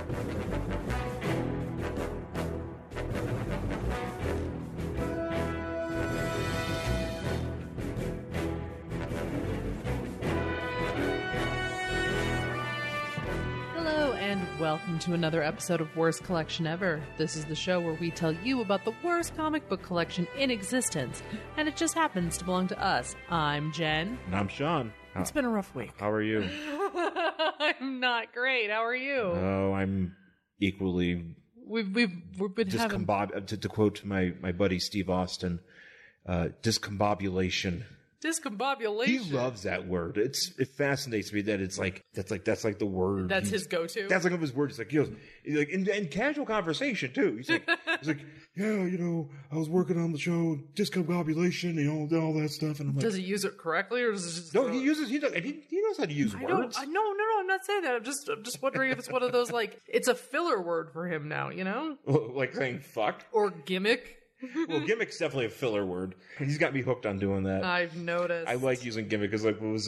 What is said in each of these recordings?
Welcome to another episode of Worst Collection Ever. This is the show where we tell you about the worst comic book collection in existence, and it just happens to belong to us. I'm Jen. And I'm Sean. It's been a rough week. How are you? I'm not great. How are you? Oh, I'm equally... We've been having... To quote my buddy Steve Austin, discombobulation. Discombobulation. He loves that word. It fascinates me that it's like that's like the word. That's his go-to. That's like his word. It's like, he's like in casual conversation too. He's like, yeah, I was working on the show, discombobulation, all that stuff. And I'm like, does he use it correctly or does it just? No, he knows how to use words. No, I'm not saying that. I'm just wondering if it's one of those it's a filler word for him now. Like saying fuck or gimmick. Well, gimmick's definitely a filler word. He's got me hooked on doing that. I've noticed. I like using gimmick because I went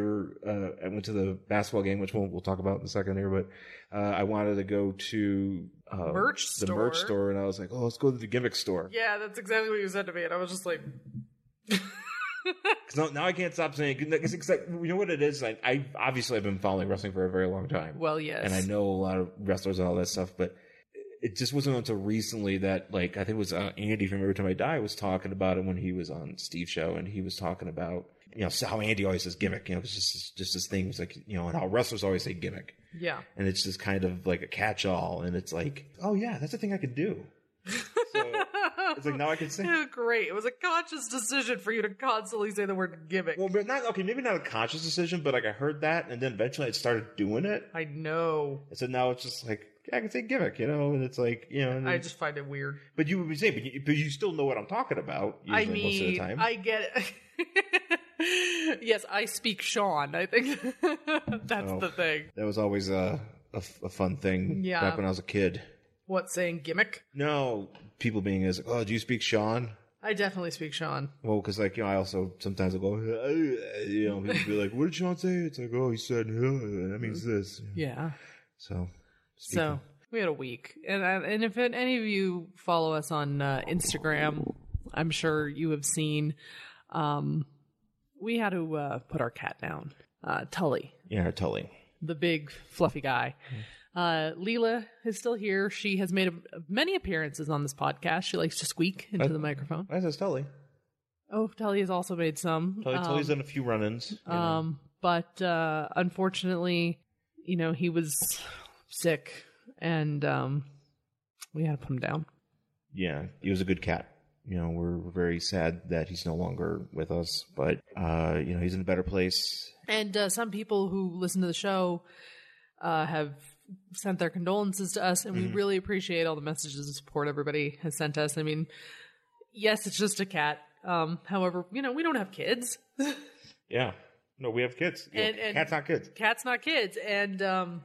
to the basketball game, which we'll talk about in a second here, but I wanted to go to the merch store, and I was like, oh, let's go to the gimmick store. Yeah, that's exactly what you said to me, and I was just like... Because now I can't stop saying it. You know what it is? I've been following wrestling for a very long time. Well, yes. And I know a lot of wrestlers and all that stuff, but it just wasn't until recently that, I think it was Andy from Every Time I Die was talking about it when he was on Steve's show, and he was talking about, how Andy always says gimmick, it's just this thing, it's like, and how wrestlers always say gimmick. Yeah. And it's just kind of like a catch-all, and it's like, oh yeah, that's a thing I could do. So it's like, now I can say. Great. It was a conscious decision for you to constantly say the word gimmick. Well, but maybe not a conscious decision, but I heard that, and then eventually I started doing it. I know. And so now it's just like, I can say gimmick, and it's like, I just find it weird. But you would be saying, but you still know what I'm talking about. Usually, most of the time. I get it. Yes, I speak Sean. I think that's the thing. That was always a fun thing back when I was a kid. What, saying gimmick? No, people being oh, do you speak Sean? I definitely speak Sean. Well, because I also sometimes go, people be like, what did Sean say? It's like, oh, he said, that means this. Yeah. So we had a week, and if any of you follow us on Instagram, I'm sure you have seen. We had to put our cat down, Tully. Yeah, Tully, the big fluffy guy. Leela is still here. She has made many appearances on this podcast. She likes to squeak into the microphone. Why says Tully? Oh, Tully has also made some. Tully's done a few run-ins. But unfortunately, he was sick, and we had to put him down. Yeah, he was a good cat. We're very sad that he's no longer with us, but he's in a better place. And some people who listen to the show have sent their condolences to us, and we really appreciate all the messages of support everybody has sent us. I mean, yes, it's just a cat. However, we don't have kids. Yeah. No, we have kids. And cat's not kids. Cat's not kids. And,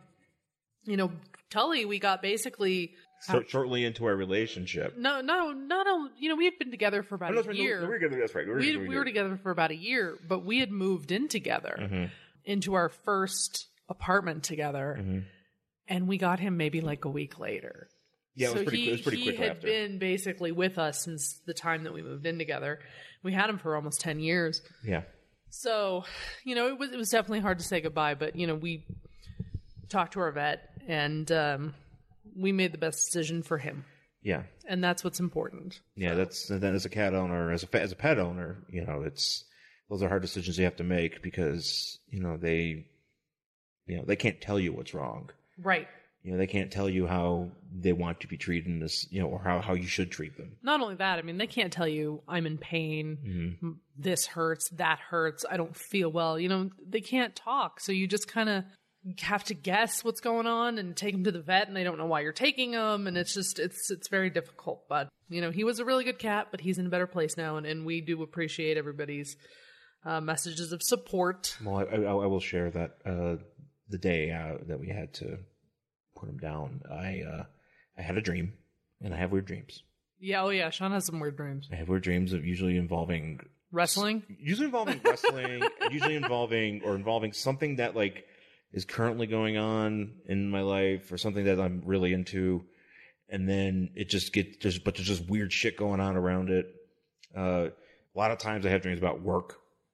Tully, we got basically... shortly into our relationship. No, we had been together for about a year. That's right. We were together for about a year, but we had moved in together into our first apartment together, and we got him maybe like a week later. Yeah, it was pretty quick He had been basically with us since the time that we moved in together. We had him for almost 10 years. Yeah. So, it was definitely hard to say goodbye, but, we talked to our vet, and we made the best decision for him. Yeah. And that's what's important. Yeah, then as a cat owner, as a pet owner, those are hard decisions you have to make because, they can't tell you what's wrong. Right. They can't tell you how they want to be treated in this, or how you should treat them. Not only that, I mean, they can't tell you I'm in pain, this hurts, that hurts, I don't feel well. They can't talk. So you just kind of have to guess what's going on and take them to the vet, and they don't know why you're taking them. And it's just, it's very difficult. But, he was a really good cat, but he's in a better place now. And we do appreciate everybody's messages of support. Well, I will share that the day that we had to put him down, I had a dream, and I have weird dreams. Yeah, oh yeah, Sean has some weird dreams. I have weird dreams of usually involving wrestling. Usually involving wrestling, usually involving something that is currently going on in my life or something that I'm really into. And then it just there's just weird shit going on around it. A lot of times I have dreams about work.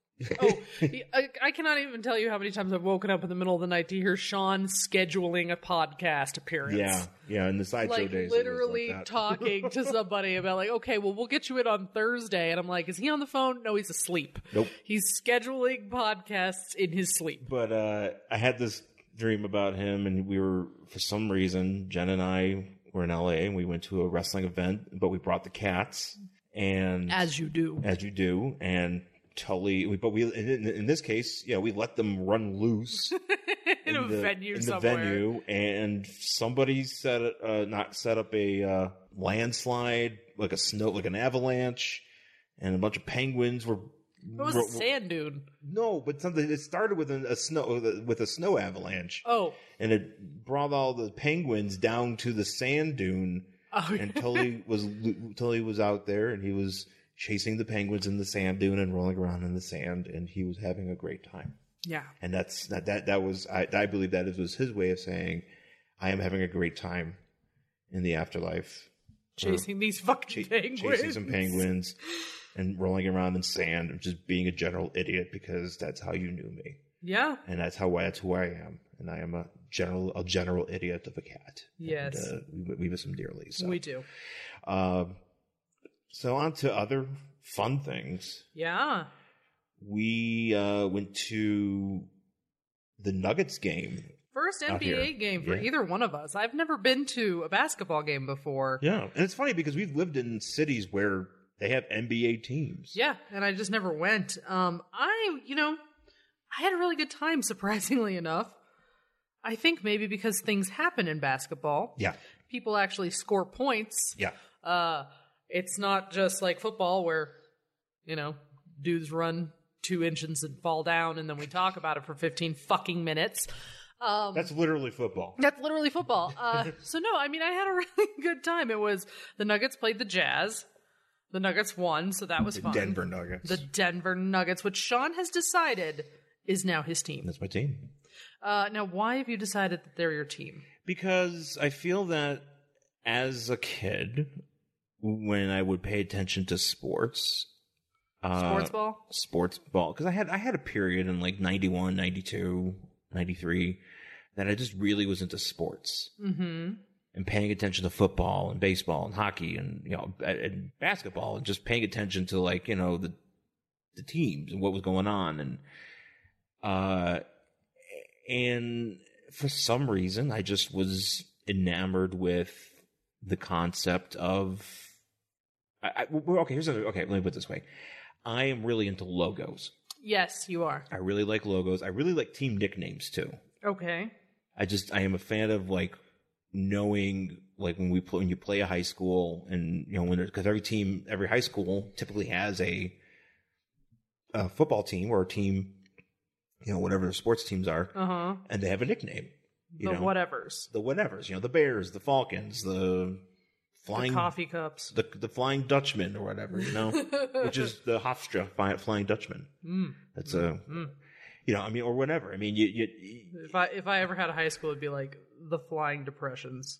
I cannot even tell you how many times I've woken up in the middle of the night to hear Sean scheduling a podcast appearance. Yeah, in the sideshow days. Literally like talking to somebody about like, okay, well, we'll get you in on Thursday. And I'm like, is he on the phone? No, he's asleep. Nope. He's scheduling podcasts in his sleep. But I had this dream about him, and we were, for some reason, Jen and I were in LA, and we went to a wrestling event, but we brought the cats. And As you do. And Tully, in this case, we let them run loose in a venue somewhere. The venue, and somebody set up a landslide, like an avalanche, and a bunch of penguins were. It was a sand dune. No, but something. It started with a snow avalanche. Oh, and it brought all the penguins down to the sand dune. Oh, and Tully was out there, and he was chasing the penguins in the sand dune and rolling around in the sand, and he was having a great time. Yeah. And that was I believe that it was his way of saying, I am having a great time in the afterlife. Chasing these fucking penguins. Chasing some penguins and rolling around in sand and just being a general idiot, because that's how you knew me. Yeah. And that's who I am. And I am a general idiot of a cat. Yes. And, we miss him dearly. So. We do. So on to other fun things. Yeah. We went to the Nuggets game. First NBA game for either one of us. I've never been to a basketball game before. Yeah. And it's funny because we've lived in cities where they have NBA teams. Yeah. And I just never went. I had a really good time, surprisingly enough. I think maybe because things happen in basketball. Yeah. People actually score points. Yeah. It's not just like football where, dudes run 2 inches and fall down and then we talk about it for 15 fucking minutes. That's literally football. That's literally football. So no, I mean, I had a really good time. It was, the Nuggets played the Jazz. The Nuggets won, so that was fun. Denver Nuggets. The Denver Nuggets, which Sean has decided is now his team. That's my team. Now, why have you decided that they're your team? Because I feel that as a kid, when I would pay attention to sports, Sports ball, because I had a period in like 91, 92, 93 that I just really was into sports. Mm-hmm. And paying attention to football and baseball and hockey and and basketball, and just paying attention to the teams and what was going on, and for some reason I just was enamored with the concept of let me put it this way. I am really into logos. Yes, you are. I really like logos. I really like team nicknames too. Okay. I am a fan of knowing when you play a high school, and because every high school typically has a football team or a team, whatever their sports teams are, and they have a nickname. The whatevers, the Bears, the Falcons, the flying the coffee cups, the Flying Dutchman or whatever, which is the Hofstra Flying Dutchman. That's a. or whatever. I mean, if I ever had a high school, it'd be like the Flying Depressions.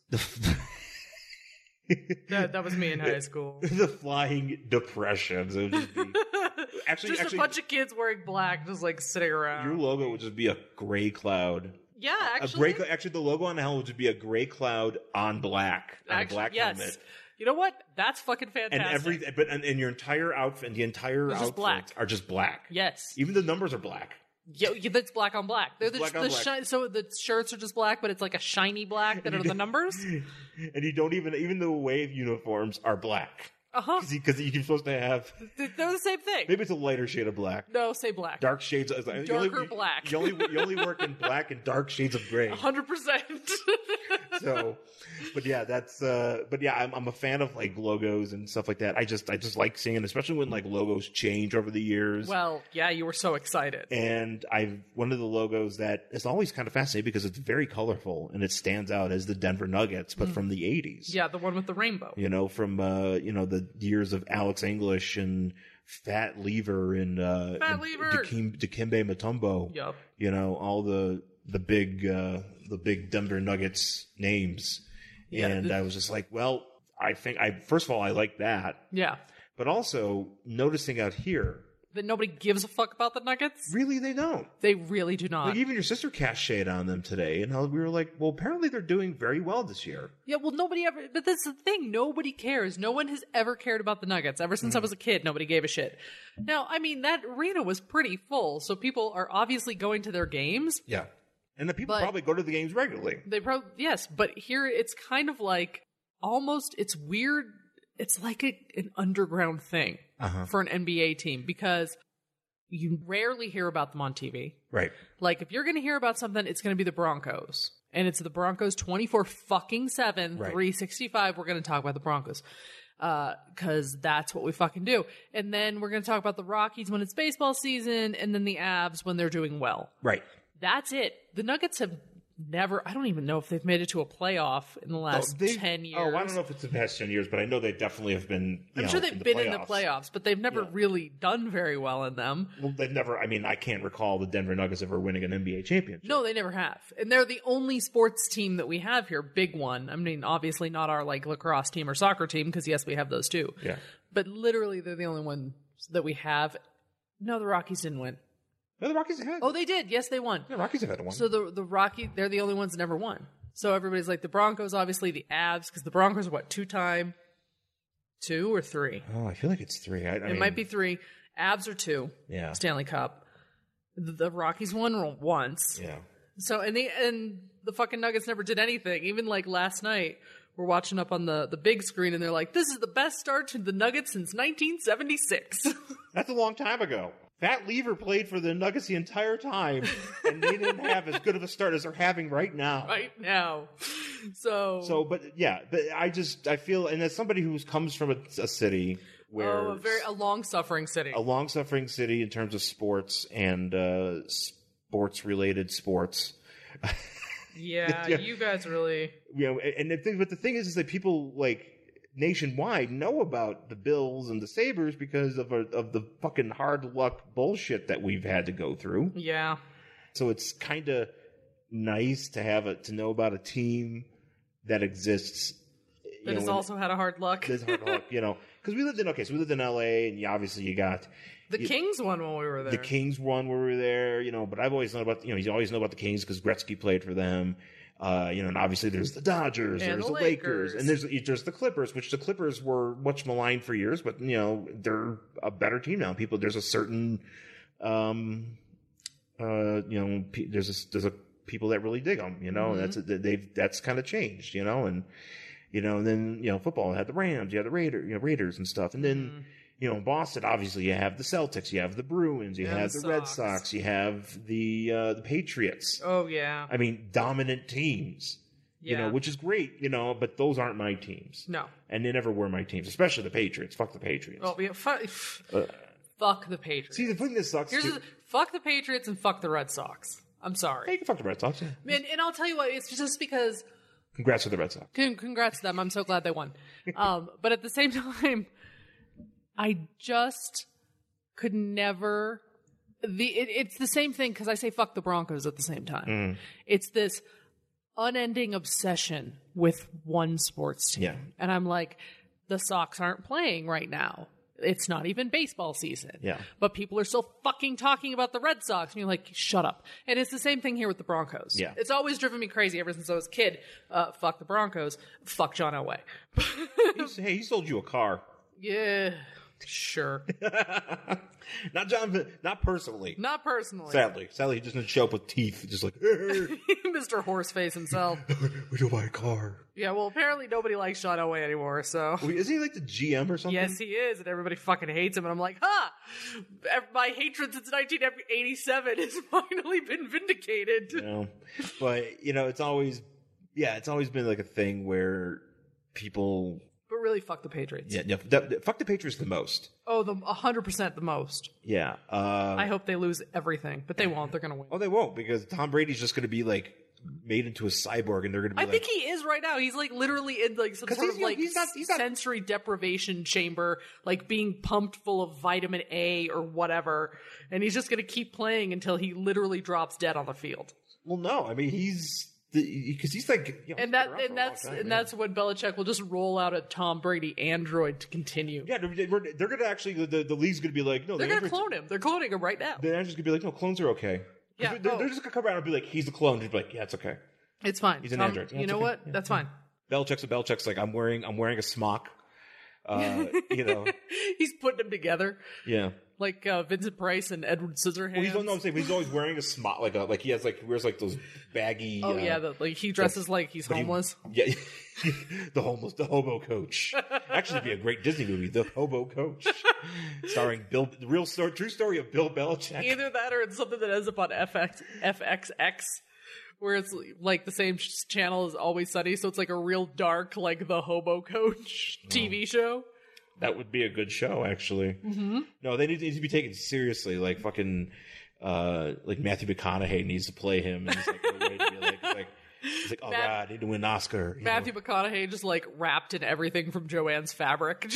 that was me in high school. The Flying Depressions. It would just be actually a bunch of kids wearing black, just sitting around. Your logo would just be a gray cloud. Yeah, actually, the logo on the helmet would just be a gray cloud on black, on a black helmet. You know what? That's fucking fantastic. And your entire outfit and the entire outfits are just black. Yes, even the numbers are black. Yeah, that's black on black. They're black on black. So the shirts are just black, but it's like a shiny black that are the numbers. And you don't even the wave uniforms are black. Because you're supposed to have. They're the same thing. Maybe it's a lighter shade of black. No, say black. Dark shades. Darker black. You only work in black and dark shades of gray. 100%. So, I'm a fan of logos and stuff like that. I just like seeing it, especially when logos change over the years. Well, yeah, you were so excited. And one of the logos that is always kind of fascinating because it's very colorful and it stands out as the Denver Nuggets, but from the 80s. Yeah, the one with the rainbow. From the years of Alex English and Fat Lever and Dikembe Mutombo. Yep. All the the big Denver Nuggets names, and I was just like, well, I think first of all I like that, Yeah. but also noticing out here That nobody gives a fuck about the Nuggets? really they don't. They really do not. Like even your sister cast shade on them today, and we were like, well, apparently they're doing very well this year. Yeah, well, nobody ever. But that's the thing. Nobody cares. No one has ever cared about the Nuggets. Ever since I was a kid, nobody gave a shit. Now, I mean, that arena was pretty full, so people are obviously going to their games. Yeah, and the people But- probably go to the games regularly. They probably, yes, but here it's kind of like almost, it's weird. It's like an underground thing for an NBA team because you rarely hear about them on TV. Right. Like, if you're going to hear about something, it's going to be the Broncos. And it's the Broncos 24-7, 365. We're going to talk about the Broncos. Because that's what we fucking do. And then we're going to talk about the Rockies when it's baseball season, and then the Avs when they're doing well. Right. That's it. The Nuggets have never, I don't even know if they've made it to a playoff in the last 10 years. Oh, I don't know if it's the past 10 years, but I know they definitely have been. I'm sure they've been in the playoffs, but they've never really done very well in them. Well, they've never. I mean, I can't recall the Denver Nuggets ever winning an NBA championship. No, they never have. And they're the only sports team that we have here, big one. I mean, obviously not our like lacrosse team or soccer team, because yes, we have those too. Yeah. But literally, they're the only one that we have. No, the Rockies didn't win. No, the Rockies have had. Oh, they did. Yes, they won. The Rockies have had one. So the Rockies, they're the only ones that never won. So everybody's like the Broncos, obviously the Avs, because the Broncos are what, 2-time? 2 or 3? Oh, I feel like it's 3. I It mean, might be 3. Avs are 2. Yeah. Stanley Cup. The Rockies won once. Yeah. So and the fucking Nuggets never did anything. Even like last night, we're watching up on the big screen, and they're like, "This is the best start to the Nuggets since 1976." That's a long time ago. Fat Lever played for the Nuggets the entire time, and they didn't have as good of a start as they're having right now. Right now. So, but I feel, and as somebody who comes from a city where a long-suffering city. a long-suffering city in terms of sports and sports-related sports. Yeah, you guys really. You know, and the thing is that people like nationwide know about the Bills and the Sabres because of the fucking hard luck bullshit that we've had to go through. Yeah. So it's kind of nice to know about a team that exists. That has also had a hard luck. There's hard luck, because we lived in LA, and obviously you got the Kings won when we were there. The Kings won when we were there, but I've always known about, you always know about the Kings because Gretzky played for them. And obviously there's the Dodgers, and there's the Lakers, and there's the Clippers, which the Clippers were much maligned for years, but they're a better team now. There's a certain, there's a people that really dig them, and that's kind of changed, and then football had the Rams, you had the Raiders and stuff, and then. In Boston, obviously, you have the Celtics, you have the Bruins, you have the Red Sox, you have the Patriots. Oh, yeah. I mean, dominant teams, which is great, but those aren't my teams. No. And they never were my teams, especially the Patriots. Fuck the Patriots. Oh, yeah, fuck the Patriots. See, the thing that sucks, fuck the Patriots and fuck the Red Sox. I'm sorry. Hey, you can fuck the Red Sox, yeah. And I'll tell you what, it's just because... Congrats to the Red Sox. Congrats to them. I'm so glad they won. But at the same time... I just could never. It's the same thing because I say fuck the Broncos at the same time. It's this unending obsession with one sports team. Yeah. And I'm like, the Sox aren't playing right now. It's not even baseball season. Yeah. But people are still fucking talking about the Red Sox. And you're like, shut up. And it's the same thing here with the Broncos. Yeah. It's always driven me crazy ever since I was a kid. Fuck the Broncos. Fuck John Elway. Hey, he sold you a car. Yeah. Sure. Not John, not personally. Not personally. Sadly, he just didn't show up with teeth, just like Mr. Horseface himself. We don't buy a car. Yeah, well, apparently nobody likes Sean Elway anymore. So isn't he like the GM or something? Yes, he is, and everybody fucking hates him. And I'm like, my hatred since 1987 has finally been vindicated. But it's always been like a thing where people. But really, fuck the Patriots. Yeah, fuck the Patriots the most. Oh, 100% the most. Yeah. I hope they lose everything, but they won't. They're going to win. Oh, they won't, because Tom Brady's just going to be like made into a cyborg, and they're going to be I think he is right now. He's like literally in like some sort of like he's not sensory deprivation chamber, like being pumped full of vitamin A or whatever, and he's just going to keep playing until he literally drops dead on the field. Well, no, I mean because he's like, and that's when Belichick will just roll out a Tom Brady android to continue. Yeah, they're gonna actually the league's gonna be like, no, they're gonna clone him. They're cloning him right now. The android's gonna be like, no, clones are okay. Yeah, they're just gonna come around and be like, he's a clone. Just be like, yeah, it's okay. It's fine. He's an android. You know what? Yeah. That's fine. Belichick's like, I'm wearing a smock. He's putting them together. Yeah. Like Vincent Price and Edward Scissorhands. Well, I'm saying he's always wearing a smock, like he wears like those baggy. Oh yeah, he dresses like he's homeless. Yeah, the hobo coach. Actually, it'd be a great Disney movie, The Hobo Coach, starring true story of Bill Belichick. Either that or it's something that ends up on FXX. Where it's like the same channel as Always Sunny, so it's like a real dark, like The Hobo Coach TV show. That would be a good show, actually. Mm-hmm. No, they need to be taken seriously. Like fucking, like Matthew McConaughey needs to play him, and he's like, he's like, oh god, I need to win an Oscar. Matthew McConaughey just like wrapped in everything from Joanne's fabric.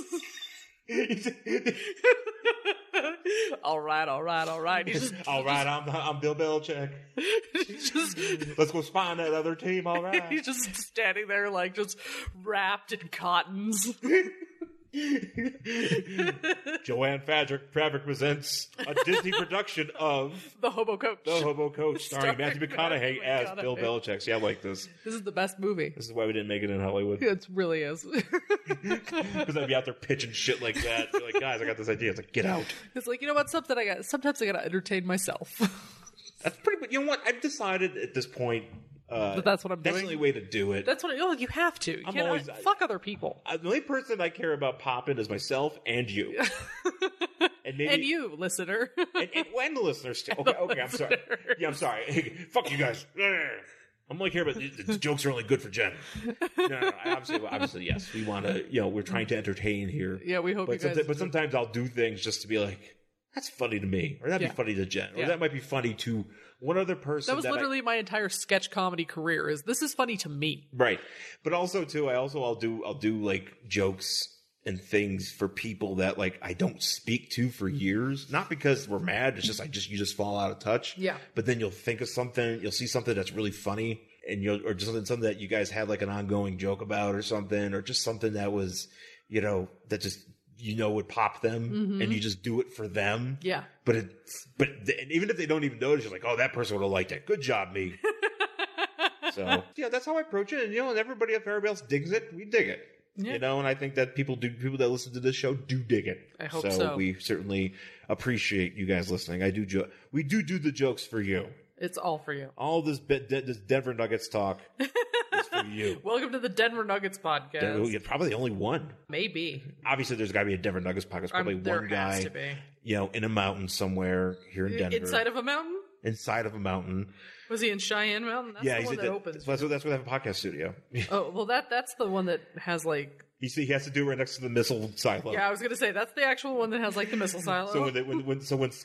All right. He's just, all right, I'm Bill Belichick. Let's go spawn that other team. All right. He's just standing there, like just wrapped in cottons. Joanne Fabric presents a Disney production of The Hobo Coach. The Hobo Coach, starring Matthew McConaughey as Bill Belichick. See, I like this. This is the best movie. This is why we didn't make it in Hollywood. It really is. Because I'd be out there pitching shit like that. Be like, guys, I got this idea. It's like, get out. It's like, you know what? Sometimes I gotta entertain myself. That's pretty much, you know what? I've decided at this point. But that's what I'm doing. That's the only way to do it. That's what you have to. You can't fuck other people. The only person I care about popping is myself and you. And you, listener. and the listeners too. Okay, I'm sorry. Yeah, I'm sorry. Hey, fuck you guys. I'm only care about the jokes are only good for Jen. No. Obviously, yes. We want to, we're trying to entertain here. Yeah, we hope you guys. But sometimes I'll do things just to be like, that's funny to me, or that'd be funny to Jen, or that might be funny to one other person. That was literally my entire sketch comedy career. This is funny to me, right? But also too, I'll do like jokes and things for people that like I don't speak to for years, not because we're mad. It's just you just fall out of touch. Yeah. But then you'll think of something, you'll see something that's really funny, and or just something that you guys had like an ongoing joke about, or something, or just something that was, that just. Would pop them, and you just do it for them. Yeah. But even if they don't even notice, you're like, oh, that person would have liked it. Good job, me. So that's how I approach it, and everybody everybody else digs it. We dig it. Yeah. And I think that people that listen to this show do dig it. I hope so. We certainly appreciate you guys listening. We do the jokes for you. It's all for you. All this Denver Nuggets talk. For you. Welcome to the Denver Nuggets podcast. You're probably the only one. Maybe. Obviously, there's got to be a Denver Nuggets podcast. Probably one guy, has to be. In a mountain somewhere here in Denver. Inside of a mountain? Inside of a mountain. Was he in Cheyenne Mountain? That's the one that opens. That's where they have a podcast studio. Oh, well, that's the one that has like... He has to do it right next to the missile silo. Yeah, I was going to say, that's the actual one that has like the missile silo. So when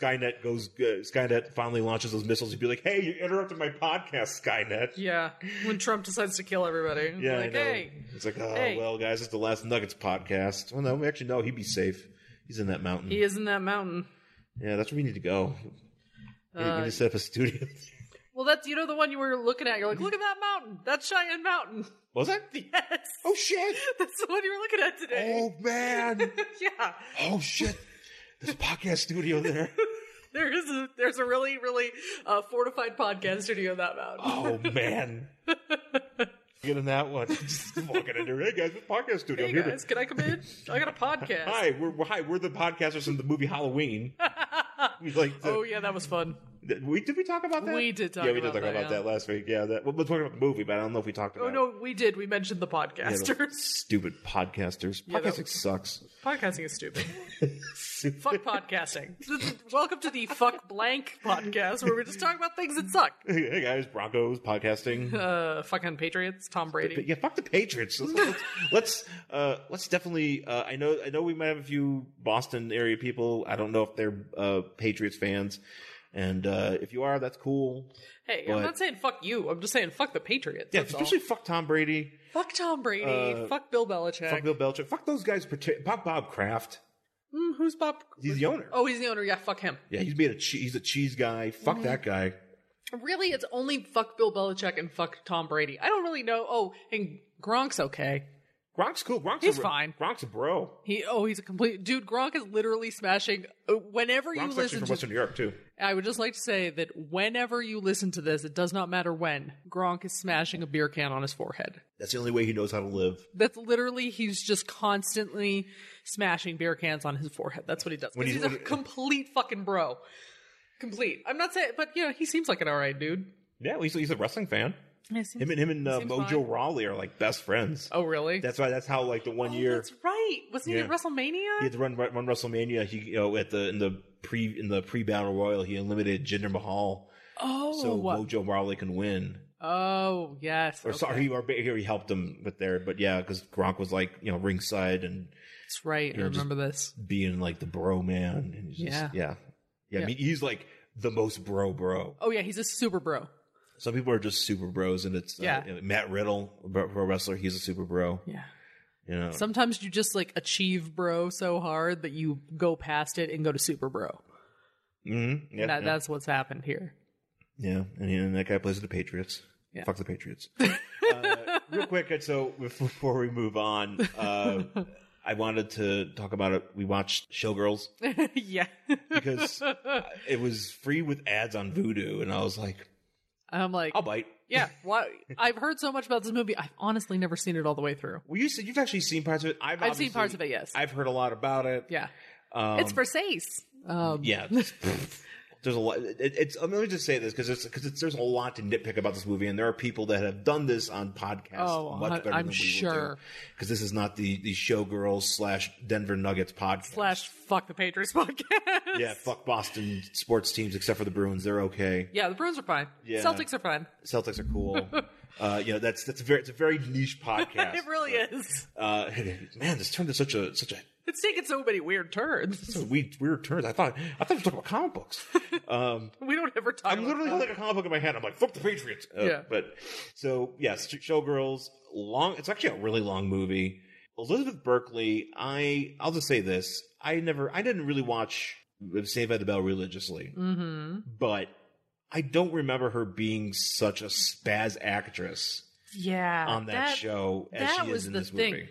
Skynet finally launches those missiles, he'd be like, hey, you interrupted my podcast, Skynet. Yeah, when Trump decides to kill everybody. Yeah, like, hey. It's like, well, guys, it's the last Nuggets podcast. Well, no, actually, no, he'd be safe. He's in that mountain. He is in that mountain. Yeah, that's where we need to go. We need to set up a studio. Well, that's, the one you were looking at. You're like, look at that mountain. That's Cheyenne Mountain. Was that? Yes. Oh, shit. That's the one you were looking at today. Oh, man. Yeah. Oh, shit. There's a podcast studio there. There's a really, really fortified podcast studio in that mountain. Oh, man. Get in that one. Just walking in there. Hey, guys, it's a podcast studio. Hey, guys, can I come in? I got a podcast. Hi, we're the podcasters from the movie Halloween. Oh, yeah, that was fun. Did we talk about that? We did talk about that. Yeah, we did talk about that last week. Yeah, we're talking about the movie, but I don't know if we talked about it. Oh, no, we did. We mentioned the podcasters. Stupid podcasters. Podcasting sucks. Podcasting is stupid. Fuck podcasting. Welcome to the Fuck Blank podcast, where we just talk about things that suck. Hey, guys, Broncos, podcasting. Fucking Patriots, Tom Brady. Yeah, fuck the Patriots. Let's definitely, I know we might have a few Boston area people. I don't know if they're Patriots fans. And if you are, that's cool. Hey, I'm not saying fuck you. I'm just saying fuck the Patriots. Yeah, especially fuck Tom Brady. Fuck Tom Brady. Fuck Bill Belichick. Fuck Bill Belichick. Fuck those guys. Bob Kraft. Who's Bob? He's the owner. Oh, he's the owner. Yeah, fuck him. Yeah, he's a cheese guy. Fuck that guy. Really, it's only fuck Bill Belichick and fuck Tom Brady. I don't really know. Oh, and Gronk's okay. Gronk's cool. He's fine. Gronk's a bro. He's a complete dude. Gronk is literally smashing. Whenever Gronk's you actually listen from to, Western New York too. I would just like to say that whenever you listen to this, it does not matter when Gronk is smashing a beer can on his forehead. That's the only way he knows how to live. That's literally, he's just constantly smashing beer cans on his forehead. That's what he does. Because he's a complete fucking bro. Complete. I'm not saying, but he seems like an alright dude. Yeah, well, he's a wrestling fan. Him and Mojo fine. Rawley are like best friends. Oh, really? That's why. That's how like the one year. That's right. Wasn't he at WrestleMania? He had to run WrestleMania. He in the pre battle royal he eliminated Jinder Mahal. Oh, so Mojo Rawley can win. Oh yes. Or sorry, he helped him with there, but yeah, because Gronk was like ringside and that's right. I remember this being like the bro man. And he's just, yeah. I mean, he's like the most bro. Oh yeah, he's a super bro. Some people are just super bros, and it's Matt Riddle, a pro wrestler. He's a super bro. Yeah. Sometimes you just like achieve bro so hard that you go past it and go to super bro. Mm-hmm. Yeah, that's what's happened here. Yeah, and that guy plays for the Patriots. Yeah. Fuck the Patriots. Real quick, so before we move on, I wanted to talk about it. We watched Showgirls. Yeah. Because it was free with ads on Vudu, and I was like, I'm like, I'll bite. Yeah. Why? I've heard so much about this movie. I've honestly never seen it all the way through. Well, you said you've actually seen parts of it. I've seen parts of it, yes. I've heard a lot about it. Yeah. It's Versace. Yeah. There's a lot. Let me just say this because there's a lot to nitpick about this movie, and there are people that have done this on podcasts much better than we will do. Because this is not the Showgirls / Denver Nuggets podcast / Fuck the Patriots podcast. Yeah, fuck Boston sports teams except for the Bruins. They're okay. Yeah, the Bruins are fine. Yeah. Celtics are fine. Celtics are cool. That's a very niche podcast. It really is. Man, this turned to such a. It's taken so many weird turns. So weird turns. I thought we were talking about comic books. We don't ever talk. I'm literally like a comic book in my hand. I'm like, fuck the Patriots. But so yes, Showgirls. Long. It's actually a really long movie. Elizabeth Berkley. I'll just say this. I didn't really watch Saved by the Bell religiously. Mm-hmm. But I don't remember her being such a spaz actress. Yeah. On that show as she is in this movie.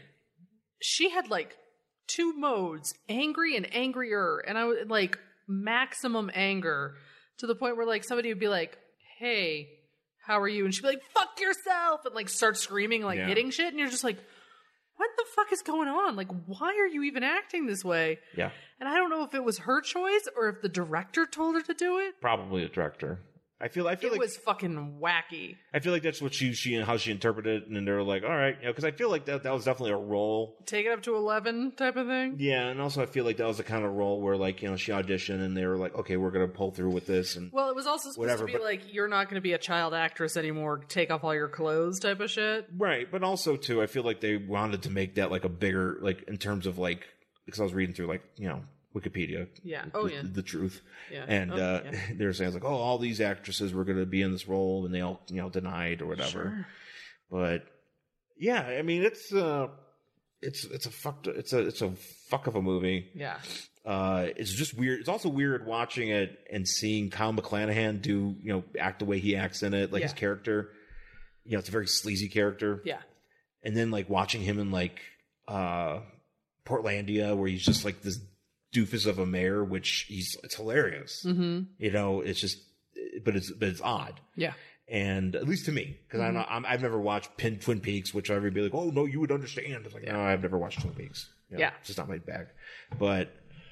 She had like 2 modes, angry and angrier, and I was like maximum anger to the point where like somebody would be like, "Hey, how are you?" and she'd be like, "Fuck yourself," and like start screaming, like hitting shit, and you're just like, "What the fuck is going on? Like, why are you even acting this way?" Yeah. And I don't know if it was her choice or if the director told her to do it. Probably the director. I feel like it was fucking wacky. I feel like that's what she and how she interpreted it, and they're like, all right, because I feel like that was definitely a role. Take it up to 11 type of thing. Yeah, and also I feel like that was the kind of role where like she auditioned and they were like, okay, we're gonna pull through with this. And well, it was also supposed to be like, you're not going to be a child actress anymore. Take off all your clothes, type of shit. Right, but also too, I feel like they wanted to make that like a bigger like in terms of like because I was reading through like Wikipedia. Yeah. The truth. Yeah. And they're saying like, oh, all these actresses were going to be in this role, and they all denied or whatever. Sure. But yeah, I mean, it's a fuck of a movie. Yeah. It's just weird. It's also weird watching it and seeing Kyle MacLachlan do act the way he acts in it, like his character. It's a very sleazy character. Yeah. And then like watching him in like Portlandia, where he's just like this doofus of a mayor, which it's hilarious. Mm-hmm. It's just, but it's odd. Yeah. And at least to me, because I've never watched Twin Peaks, which everybody be like, oh no, you would understand. It's like, no, I've never watched Twin Peaks. Yeah. It's just not my bag. But,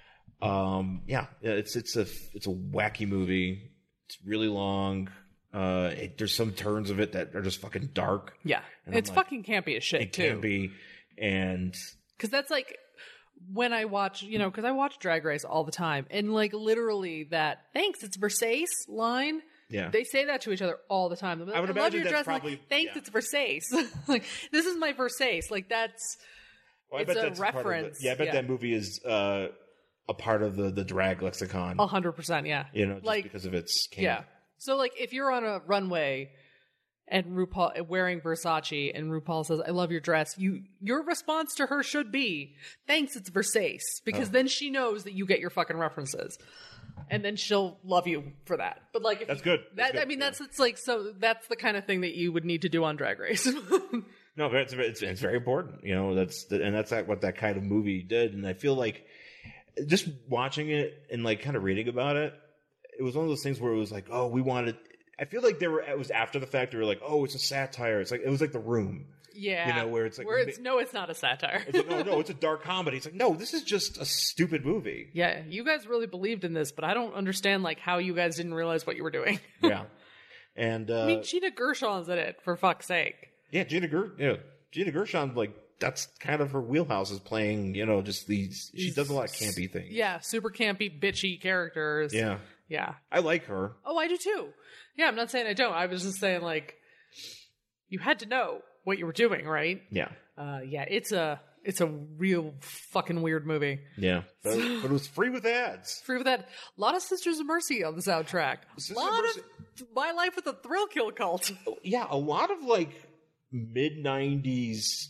it's a wacky movie. It's really long. There's some turns of it that are just fucking dark. Yeah. And it's fucking campy as shit, it too. It can be. And. Because that's like, when I watch, because I watch Drag Race all the time, and like literally that "thanks, it's Versace" line, they say that to each other all the time. Like, I love your dress. Probably, like, thanks, it's Versace. Like, this is my Versace. Like that's it's a reference. I bet that movie is a part of the drag lexicon. 100%, yeah. Just like, because of its camp. Yeah. So like if you're on a runway and RuPaul wearing Versace, and RuPaul says, "I love your dress," your response to her should be, "Thanks, it's Versace," because then she knows that you get your fucking references. and then she'll love you for that. But like, if That's good. That's good. I mean, that's that's the kind of thing that you would need to do on Drag Race. No, it's very important. You know, that's what that kind of movie did. And I feel like just watching it and like kind of reading about it, it was one of those things where it was like, oh, we wanted. I feel like it was after the fact. They were like, oh, it's a satire. It was like The Room. Yeah, you know, where it's like, no, it's not a satire. It's like, no, it's a dark comedy. It's like, no, this is just a stupid movie. Yeah, you guys really believed in this, but I don't understand like how you guys didn't realize what you were doing. Yeah, and I mean, Gina Gershon's in it, for fuck's sake. Yeah, Gina Gershon, like that's kind of her wheelhouse, is playing. You know, just these. She does a lot of campy things. Yeah, super campy, bitchy characters. Yeah, I like her. Oh, I do too. Yeah, I'm not saying I don't. I was just saying like, you had to know what you were doing, right? Yeah. Yeah, it's a real fucking weird movie. Yeah, but it was free with ads. Free with that. A lot of Sisters of Mercy on the soundtrack. A lot of My Life with a Thrill Kill Cult. Yeah, a lot of like mid 90s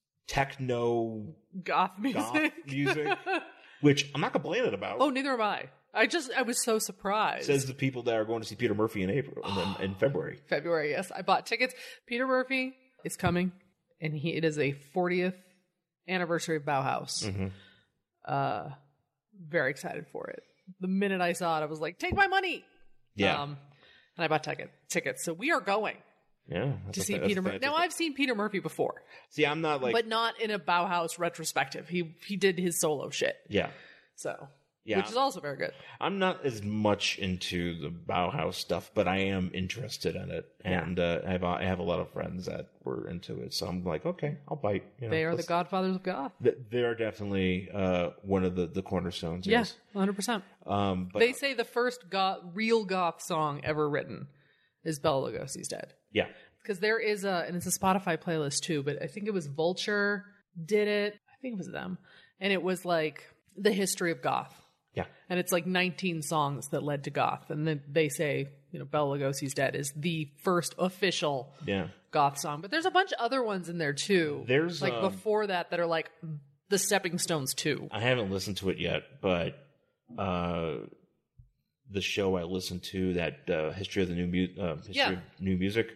techno goth music, which I'm not complaining about. Oh, neither am I. I was so surprised. Says the people that are going to see Peter Murphy in in February. February, yes. I bought tickets. Peter Murphy is coming, and it is a 40th anniversary of Bauhaus. Mm-hmm. Very excited for it. The minute I saw it, I was like, take my money. Yeah. And I bought tickets. So we are going. Yeah. To see Peter Murphy. Now, I've seen Peter Murphy before. See, I'm not like... But not in a Bauhaus retrospective. He did his solo shit. Yeah. So... Yeah. Which is also very good. I'm not as much into the Bauhaus stuff, but I am interested in it. And I have a lot of friends that were into it. So I'm like, okay, I'll bite. You know, they are the godfathers of goth. They are definitely one of the cornerstones. Yes, 100%. But they say the first real goth song ever written is Bela Lugosi's Dead. Yeah. Because there is and it's a Spotify playlist too, but I think it was Vulture did it. I think it was them. And it was like the history of goth. Yeah. And it's like 19 songs that led to goth. And then they say, you know, Bela Lugosi's Dead is the first official goth song. But there's a bunch of other ones in there too. There's like before that are like the Stepping Stones too. I haven't listened to it yet, but the show I listened to, that History of the New Music,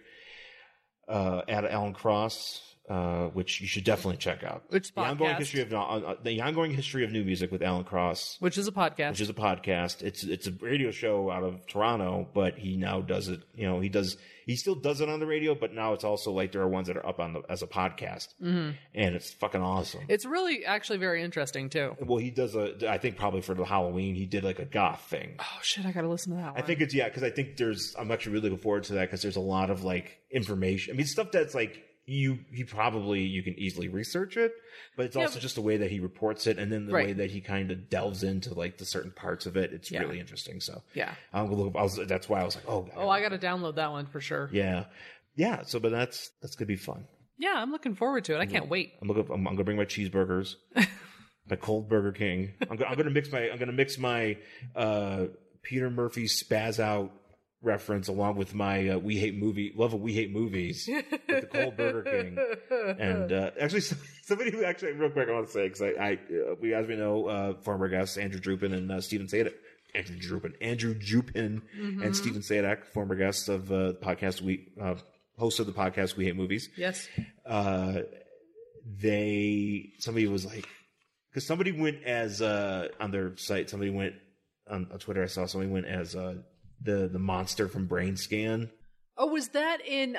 Alan Cross, which you should definitely check out. Which the ongoing history of new music with Alan Cross, which is a podcast. It's a radio show out of Toronto, but he now does it. You know, he still does it on the radio, but now it's also like there are ones that are up as a podcast, and it's fucking awesome. It's really actually very interesting too. Well, he does I think probably for the Halloween he did like a goth thing. Oh shit, I gotta listen to that one. I think it's because I think I'm actually really looking forward to that because there's a lot of like information. I mean, stuff that's like. You can easily research it, but it's also just the way that he reports it, and then the way that he kind of delves into like the certain parts of it. It's really interesting. So that's why I was like, I got to download that one for sure. Yeah. So, but that's gonna be fun. Yeah, I'm looking forward to it. I can't wait. I'm gonna bring my cheeseburgers, my cold Burger King. I'm gonna mix my Peter Murphy spaz out reference along with my love of We Hate Movies with the cold Burger King. And actually somebody who actually real quick I want to say, because we as we know former guests Andrew Jupin and Steven Sadak, Andrew Jupin and Steven Sadak, former guests of the podcast host of the podcast We Hate Movies. Yes. Somebody was like, because somebody went as on their site, somebody went on Twitter, I saw somebody went as the monster from Brain Scan. Oh, was that in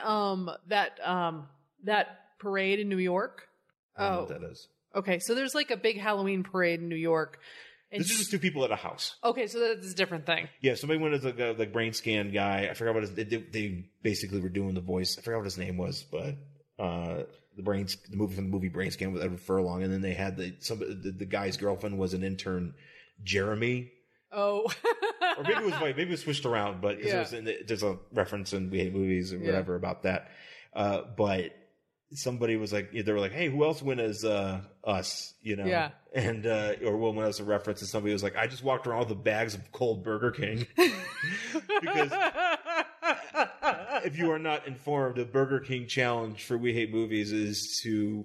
that parade in New York? I don't know what that is. Okay, so there's like a big Halloween parade in New York. And this is just two people at a house. Okay, so that's a different thing. Yeah, somebody went as a Brain Scan guy. I forgot what they basically were doing the voice. I forgot what his name was, but the movie Brain Scan with Edward Furlong, and then they had the guy's girlfriend was an intern, Jeremy. Oh. Or maybe it was white. Maybe it was switched around, but there's a reference in We Hate Movies or whatever about that. But somebody was like, they were like, hey, who else went as us? You know? Yeah. And, or one as a reference, and somebody was like, I just walked around with the bags of cold Burger King. Because if you are not informed, the Burger King challenge for We Hate Movies is to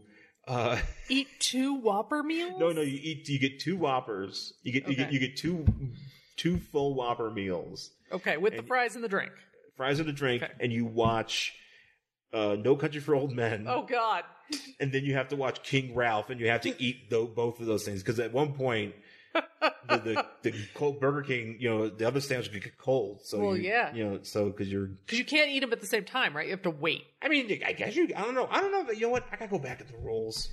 eat 2 Whopper meals? No, you get 2 Whoppers. You get 2 2 full Whopper meals. Okay, with the fries and the drink. Fries and a drink, Okay. and you watch No Country for Old Men. Oh, God. And then you have to watch King Ralph, and you have to eat both of those things. Because at one point, the cold Burger King, the other sandwich could get cold. So yeah. Because you can't eat them at the same time, right? You have to wait. I mean, I guess I don't know, but you know what? I gotta go back to the rolls.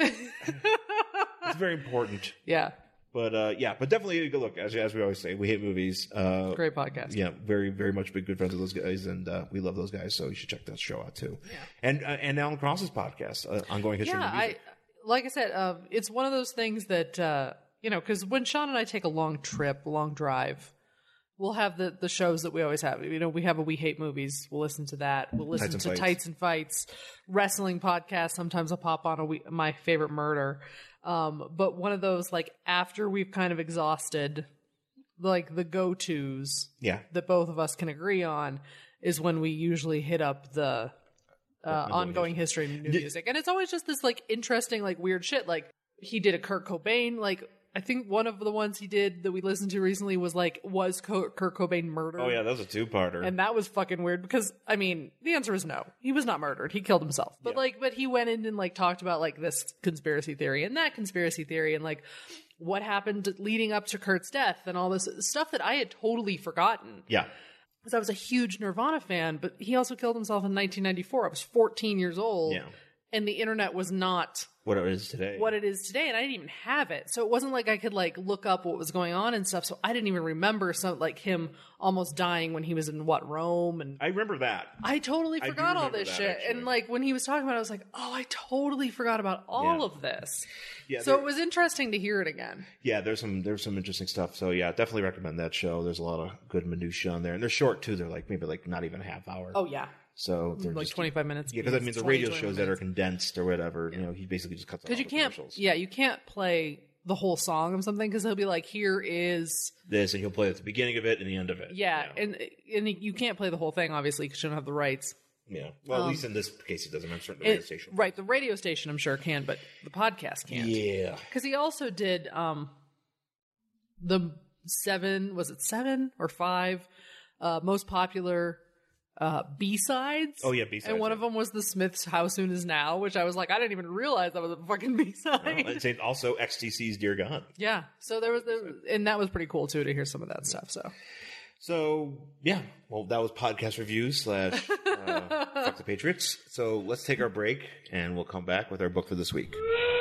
It's very important. Yeah. But but definitely a good look. As we always say, we hate movies. Great podcast. Yeah, very, very much big good friends of those guys, and we love those guys. So you should check that show out too. Yeah. And Alan Cross's podcast, Ongoing History of Music. Like I said, it's one of those things that because when Sean and I take a long trip, a long drive, we'll have the shows that we always have. We have a We Hate Movies. We'll listen to that. We'll listen to Tights and Fights, wrestling podcast. Sometimes I'll pop on My Favorite Murder. But one of those, like, after we've kind of exhausted, like, the go-tos that both of us can agree on is when we usually hit up the ongoing history of new music. And it's always just this, like, interesting, like, weird shit. Like, he did a Kurt Cobain, like, I think one of the ones he did that we listened to recently was Kurt Cobain murdered? Oh, yeah, that was a 2-parter. And that was fucking weird because, I mean, the answer is no. He was not murdered. He killed himself. But, but he went in and, like, talked about, like, this conspiracy theory and that conspiracy theory and, like, what happened leading up to Kurt's death and all this stuff that I had totally forgotten. Yeah. Because I was a huge Nirvana fan, but he also killed himself in 1994. I was 14 years old. Yeah. And the internet was not what it is today. And I didn't even have it. So it wasn't like I could like look up what was going on and stuff. So I didn't even remember him almost dying when he was in Rome. And I remember that. I totally forgot all this shit. Actually. And like when he was talking about it, I was like, oh, I totally forgot about all of this. Yeah, so it was interesting to hear it again. Yeah, there's some interesting stuff. So yeah, definitely recommend that show. There's a lot of good minutia on there. And they're short too. They're like maybe like not even a half hour. Oh yeah. So they're like 25 minutes. Yeah, because that means the radio shows that are condensed or whatever, he basically just cuts out all the commercials. Yeah, you can't play the whole song of something because he'll be like, here is this, and he'll play at the beginning of it and the end of it. Yeah, and you can't play the whole thing, obviously, because you don't have the rights. Yeah, well, at least in this case, he doesn't. I'm certain the radio station. Right, the radio station, I'm sure, can, but the podcast can't. Yeah. Because he also did the 7 or 5 most popular B-sides. Oh yeah, B-sides. And one of them was the Smiths' How Soon Is Now, which I was like, I didn't even realize that was a fucking B-side. Well, and also XTC's Dear God. Yeah, so there was and that was pretty cool too to hear some of that stuff. So yeah, well, that was podcast reviews / Fuck the Patriots. So let's take our break and we'll come back with our book for this week.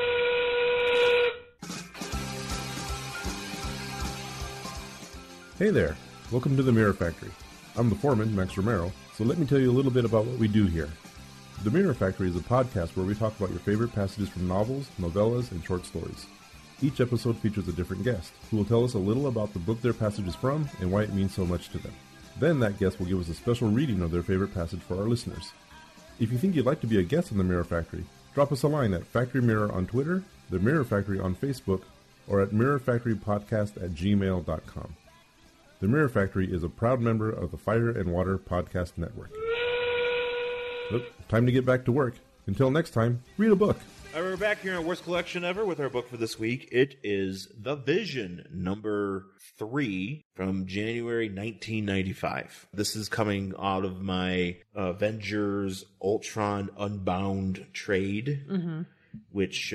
Hey there, welcome to the Mirror Factory. I'm the foreman, Max Romero, so let me tell you a little bit about what we do here. The Mirror Factory is a podcast where we talk about your favorite passages from novels, novellas, and short stories. Each episode features a different guest, who will tell us a little about the book their passage is from and why it means so much to them. Then that guest will give us a special reading of their favorite passage for our listeners. If you think you'd like to be a guest on the Mirror Factory, drop us a line at Factory Mirror on Twitter, the Mirror Factory on Facebook, or at mirrorfactorypodcast@gmail.com. The Mirror Factory is a proud member of the Fire and Water Podcast Network. Time to get back to work. Until next time, read a book. All right, we're back here on Worst Collection Ever with our book for this week. It is The Vision, number 3 from January 1995. This is coming out of my Avengers Ultron Unbound trade, which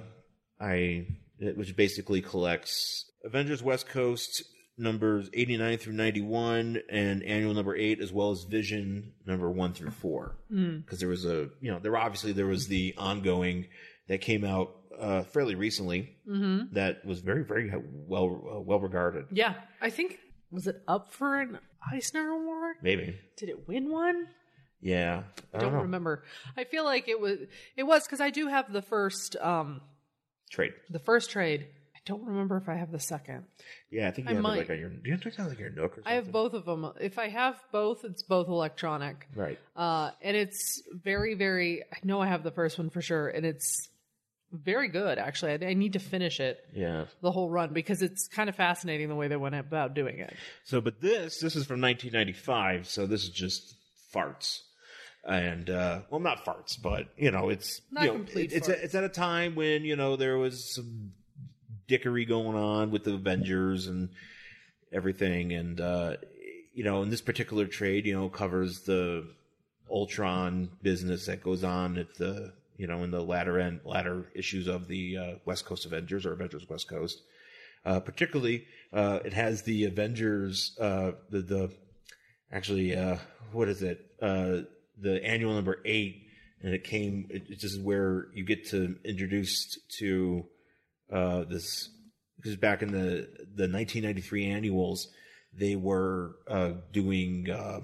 basically collects Avengers West Coast numbers 89 through 91 and annual number 8, as well as Vision number 1 through 4. Because there was there was the ongoing that came out fairly recently that was very, very well regarded. Yeah, I think, was it up for an Eisner Award? Maybe. Did it win one? Yeah, I don't remember. I feel like it was because I do have the first trade. The first trade. I don't remember if I have the second. Yeah, I think you have it like on your. Do you have it like your Nook or something? I have both of them. If I have both, it's both electronic. Right. And it's very, very. I know I have the first one for sure, and it's very good. Actually, I need to finish it. Yeah. The whole run, because it's kind of fascinating the way they went about doing it. So, but this is from 1995. So this is just farts. And well, not farts, but it's not complete. It's at a time when there was some dickery going on with the Avengers, and everything. And, in this particular trade, covers the Ultron business that goes on at the, in the latter issues of the West Coast Avengers or Avengers West Coast. Particularly, it has the Avengers, what is it? The annual number 8, and it's just where you get to introduced to this, because back in the 1993 annuals, they were doing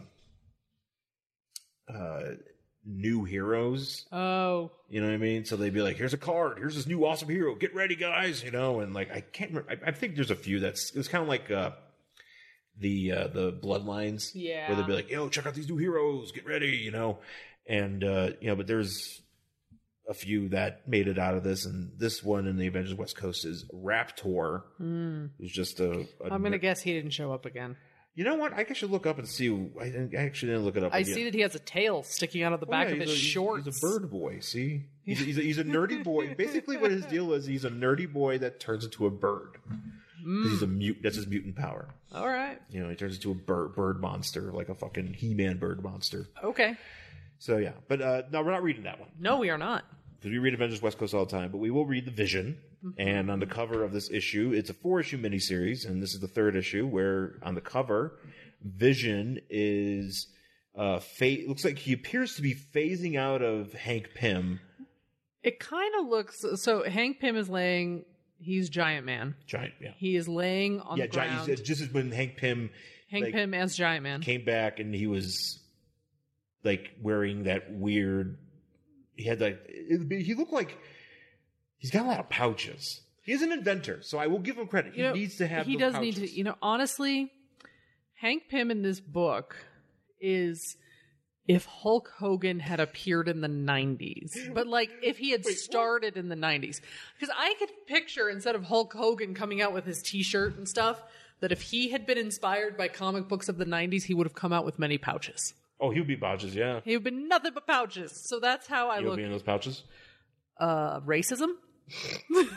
new heroes. Oh. You know what I mean? So they'd be like, here's a card. Here's this new awesome hero. Get ready, guys. And like, I can't remember. I think there's a few it was kind of like the Bloodlines. Yeah. Where they'd be like, yo, check out these new heroes. Get ready, And, but there's a few that made it out of this. And this one in the Avengers West Coast is Raptor. Who's just I'm going to guess he didn't show up again. You know what? I should look up and see. I actually didn't look it up. I see that he has a tail sticking out of the back of his shorts. He's a bird boy. See, he's a nerdy boy. Basically, what his deal is, he's a nerdy boy that turns into a bird. He's a mute. That's his mutant power. All right. He turns into a bird monster, like a fucking He-Man bird monster. Okay. So yeah, but no, we're not reading that one. No, we are not. Because we read Avengers West Coast all the time, but we will read the Vision. And on the cover of this issue, it's a 4-issue miniseries, and this is the 3rd issue, where on the cover, Vision is looks like he appears to be phasing out of Hank Pym. It kind of looks so. Hank Pym is laying. He's Giant Man. Giant, yeah. He is laying on the ground. Yeah, just as when Hank Pym as Giant Man came back, and he was like wearing that weird. He had he looked like. He's got a lot of pouches. He's an inventor, so I will give him credit. He needs to have. He does pouches. Need to. Honestly, Hank Pym in this book is if Hulk Hogan had appeared in the 90s, but like if he had started in the 90s, because I could picture instead of Hulk Hogan coming out with his T-shirt and stuff, that if he had been inspired by comic books of the 90s, he would have come out with many pouches. Oh, he would be pouches, yeah. He would be nothing but pouches. So that's how I look. You'll be in those pouches. Racism. Oh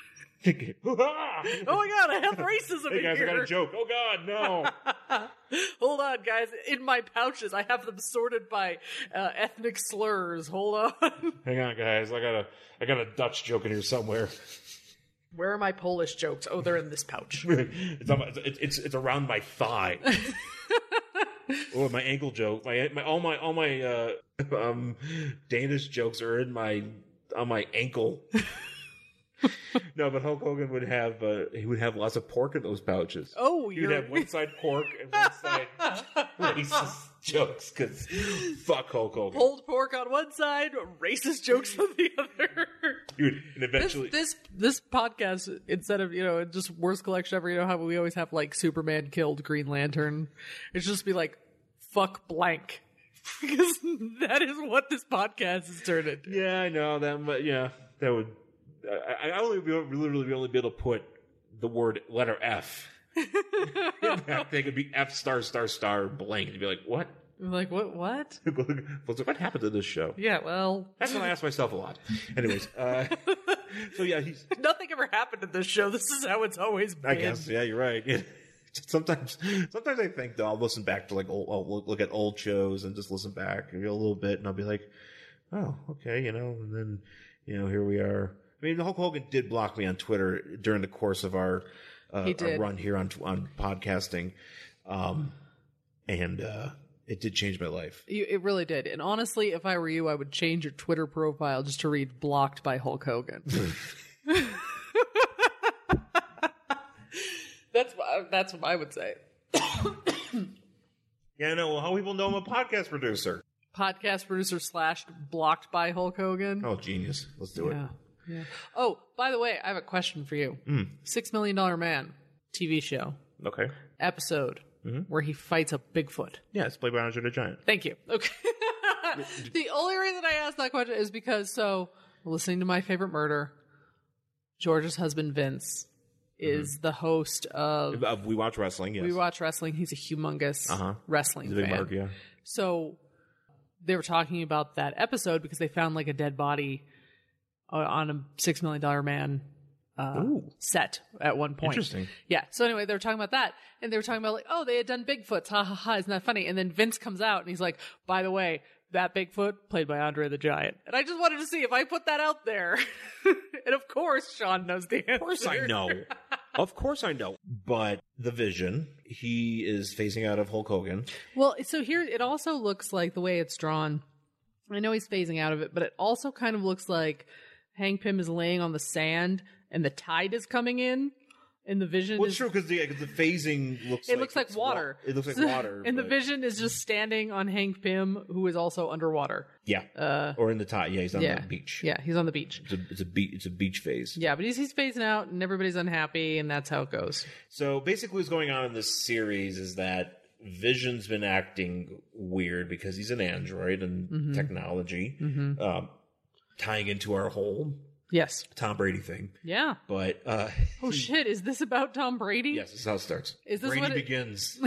my god, I have racism hey guys, in here. I got a joke. Oh god, no. Hold on, guys. In my pouches, I have them sorted by ethnic slurs. Hold on. Hang on, guys. I got a Dutch joke in here somewhere. Where are my Polish jokes? Oh, they're in this pouch. It's around my thigh. Oh, my ankle joke. All my Danish jokes are on my ankle. No, but Hulk Hogan would have lots of pork in those pouches. Oh, you'd have one side pork and one side racist jokes. Because fuck Hulk Hogan. Pulled pork on one side, racist jokes on the other. Dude, and eventually this podcast, instead of just worst collection ever, how we always have like Superman killed Green Lantern. It's just be like fuck blank. Because that is what this podcast has turned into. Yeah, I know that. But yeah, that would. I literally only be able to put the word letter F. That thing would be F *** blank. You'd be like, what? Like what? What? What happened to this show? Yeah, well, that's what I ask myself a lot. Anyways, so yeah, nothing ever happened to this show. This is how it's always been. I guess. Yeah, you're right. Yeah. Sometimes I think though I'll listen back to I'll look at old shows and just listen back a little bit, and I'll be like, oh, okay, and then here we are. I mean, Hulk Hogan did block me on Twitter during the course of our run here on podcasting, and it did change my life. It really did. And honestly, if I were you, I would change your Twitter profile just to read "blocked by Hulk Hogan." That's what I would say. Yeah, I know. Well, how people know I'm a podcast producer? Podcast producer / blocked by Hulk Hogan. Oh, genius! Let's do it. Yeah. Oh, by the way, I have a question for you. $6 Million Man TV show. Okay. Episode where he fights a Bigfoot. Yeah, it's played by Andre the Giant. Thank you. Okay. The only reason I asked that question is because listening to My Favorite Murder, George's husband Vince is the host of We Watch Wrestling. Yes, We Watch Wrestling. He's a humongous wrestling He's a big fan. mark, yeah. So they were talking about that episode because they found like a dead body on a $6 Million Man set at one point. Interesting. Yeah. So anyway, they were talking about that, and they were talking about like, oh, they had done Bigfoots. Ha ha ha! Isn't that funny? And then Vince comes out and he's like, by the way, that Bigfoot played by Andre the Giant. And I just wanted to see if I put that out there. And of course, Sean knows the answer. Of course I know. Of course I know. But the Vision, he is phasing out of Hulk Hogan. Well, so here it also looks like the way it's drawn. I know he's phasing out of it, but it also kind of looks like Hank Pym is laying on the sand and the tide is coming in. And the Vision Well, is... it's true, because the phasing looks It looks like water. It looks like water. And the but- Vision is just standing on Hank Pym, who is also underwater. Yeah. Or in the tide. Yeah, he's on the beach. Yeah, he's on the beach. It's a beach phase. Yeah, but he's phasing out, and everybody's unhappy, and that's how it goes. So basically what's going on in this series is that Vision's been acting weird because he's an android and technology, tying into our whole Yes. Tom Brady thing. Yeah. But Oh shit! Is this about Tom Brady? yes, this is how it starts. Is this Brady what it- begins.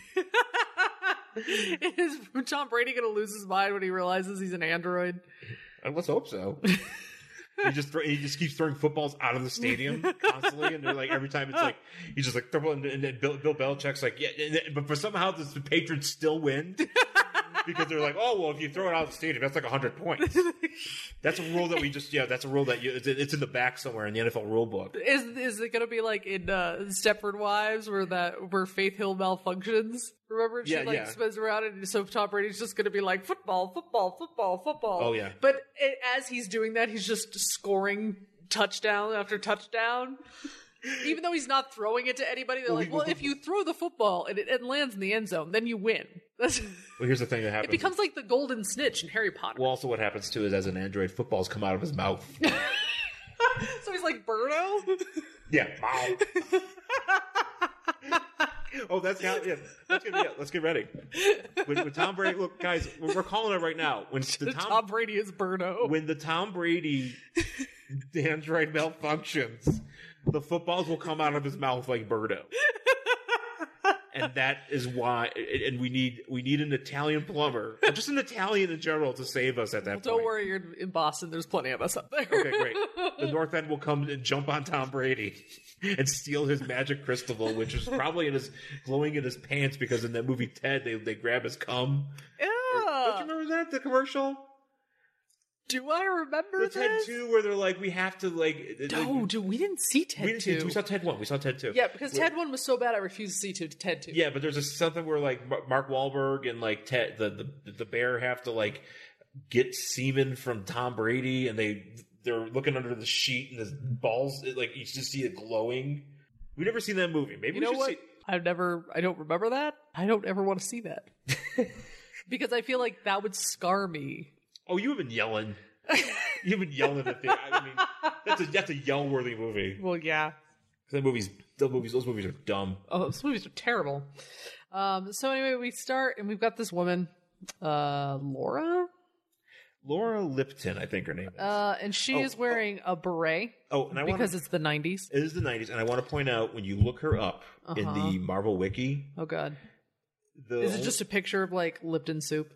Is Tom Brady going to lose his mind when he realizes he's an android? Let's hope so. He just keeps throwing footballs out of the stadium constantly, and they're like every time it's like he just like throw, and then Bill Belichick's like but for somehow the Patriots still win because they're like, oh well, if you throw it out of the stadium, that's like 100 points. That's a rule that that's a rule that it's in the back somewhere in the NFL rule book. Is it going to be like in Stepford Wives where Faith Hill malfunctions? Remember, she spins around, and so Tom Brady's just going to be like football. Oh yeah. But as he's doing that, he's just scoring touchdown after touchdown. Even though he's not throwing it to anybody, they're like, well, if you throw the football and it lands in the end zone, then you win. Well, here's the thing that happens. It becomes like the golden snitch in Harry Potter. Well, also what happens too is as an android, footballs come out of his mouth. So he's like Birdo? Yeah. Oh, that's how. Yeah, let's get ready. When Tom Brady, look, guys, we're calling it right now. When Tom Brady is Birdo. When the Tom Brady android malfunctions, the footballs will come out of his mouth like Birdo. And that is why, and we need an Italian plumber, or just an Italian in general, to save us at that point. Don't worry, you're in Boston. There's plenty of us up there. Okay, great. The North End will come and jump on Tom Brady and steal his magic crystal, which is probably glowing in his pants because in that movie Ted, they grab his cum. Yeah. Don't you remember that, the commercial? Do I remember the Ted 2 where they're like, we have to like... No, dude, we didn't see Ted 2. We saw Ted 1. We saw Ted 2. Yeah, because Ted 1 was so bad I refused to see Ted 2. Yeah, but there's something where like Mark Wahlberg and like Ted, the bear have to like get semen from Tom Brady, and they're looking under the sheet and the balls, like you just see it glowing. We've never seen that movie. Maybe you know we should what? see... I don't remember that. I don't ever want to see that. Because I feel like that would scar me. Oh, you've been yelling. You've been yelling at the. I mean, that's a yell-worthy movie. Well, yeah. Those movies are dumb. Oh, those movies are terrible. So anyway, we start, and we've got this woman, Laura Lipton, I think her name is. and she is wearing a beret. Oh, and because it's the 90s. It is the 90s, and I want to point out when you look her up in the Marvel Wiki. Oh God. Is it just a picture of like Lipton soup?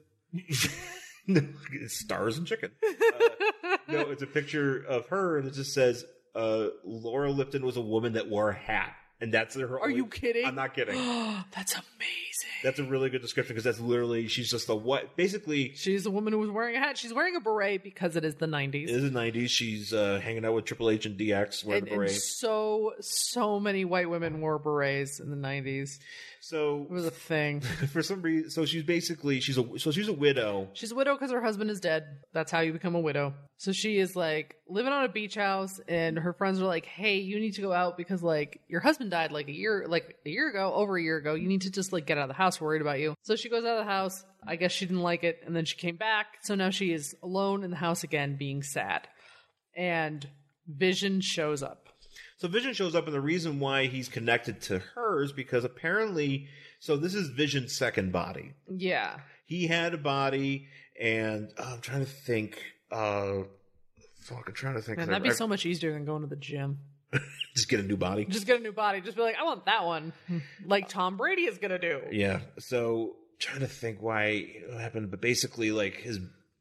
Stars and chicken. No, it's a picture of her, and it just says, Laura Lipton was a woman that wore a hat. And that's her. Are you kidding? I'm not kidding. That's amazing. That's a really good description because that's literally, she's just a what? Basically, she's a woman who was wearing a hat. She's wearing a beret because it is the 90s. It is the 90s. She's hanging out with Triple H and DX wearing a beret. And so many white women wore berets in the 90s. So it was a thing. For some reason, so she's basically she's a widow. She's a widow because her husband is dead. That's how you become a widow. So she is like living on a beach house, and her friends are like, "Hey, you need to go out because like your husband died over a year ago. You need to just like get out of the house. We're worried about you." So she goes out of the house. I guess she didn't like it, and then she came back. So now she is alone in the house again, being sad. And Vision shows up. So Vision shows up, and the reason why he's connected to her is because apparently, so this is Vision's second body. Yeah. He had a body, and I'm trying to think. Man, that'd be so much easier than going to the gym. Just get a new body. Just get a new body. Just be like, I want that one. Like Tom Brady is going to do. Yeah. So trying to think why it happened, but basically like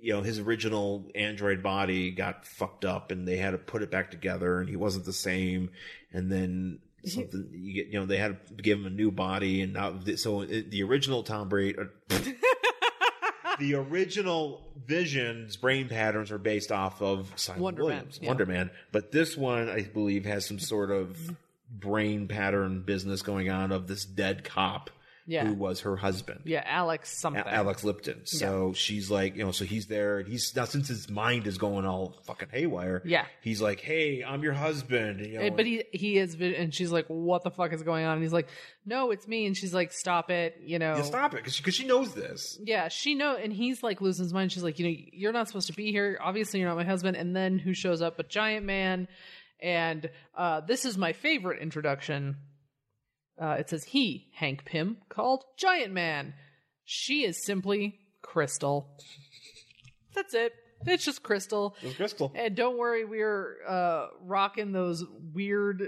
his original android body got fucked up, and they had to put it back together, and he wasn't the same. And then something they had to give him a new body, and now the original Tom Brady. The original Vision's brain patterns are based off of Simon Williams, Wonder Man. But this one, I believe, has some sort of brain pattern business going on of this dead cop who was her husband. Yeah, Alex something. Alex Lipton. So she's like, so he's there, and he's now, since his mind is going all fucking haywire. Yeah, he's like, "Hey, I'm your husband." But he is, and she's like, "What the fuck is going on?" And he's like, "No, it's me." And she's like, "Stop it, stop it," because she knows this. Yeah, she knows, and he's like losing his mind. She's like, "You're not supposed to be here. Obviously, you're not my husband." And then who shows up? But Giant Man, and this is my favorite introduction. It says he, Hank Pym, called Giant Man. She is simply Crystal. That's it. It's just Crystal. It's Crystal. And don't worry, we're rocking those weird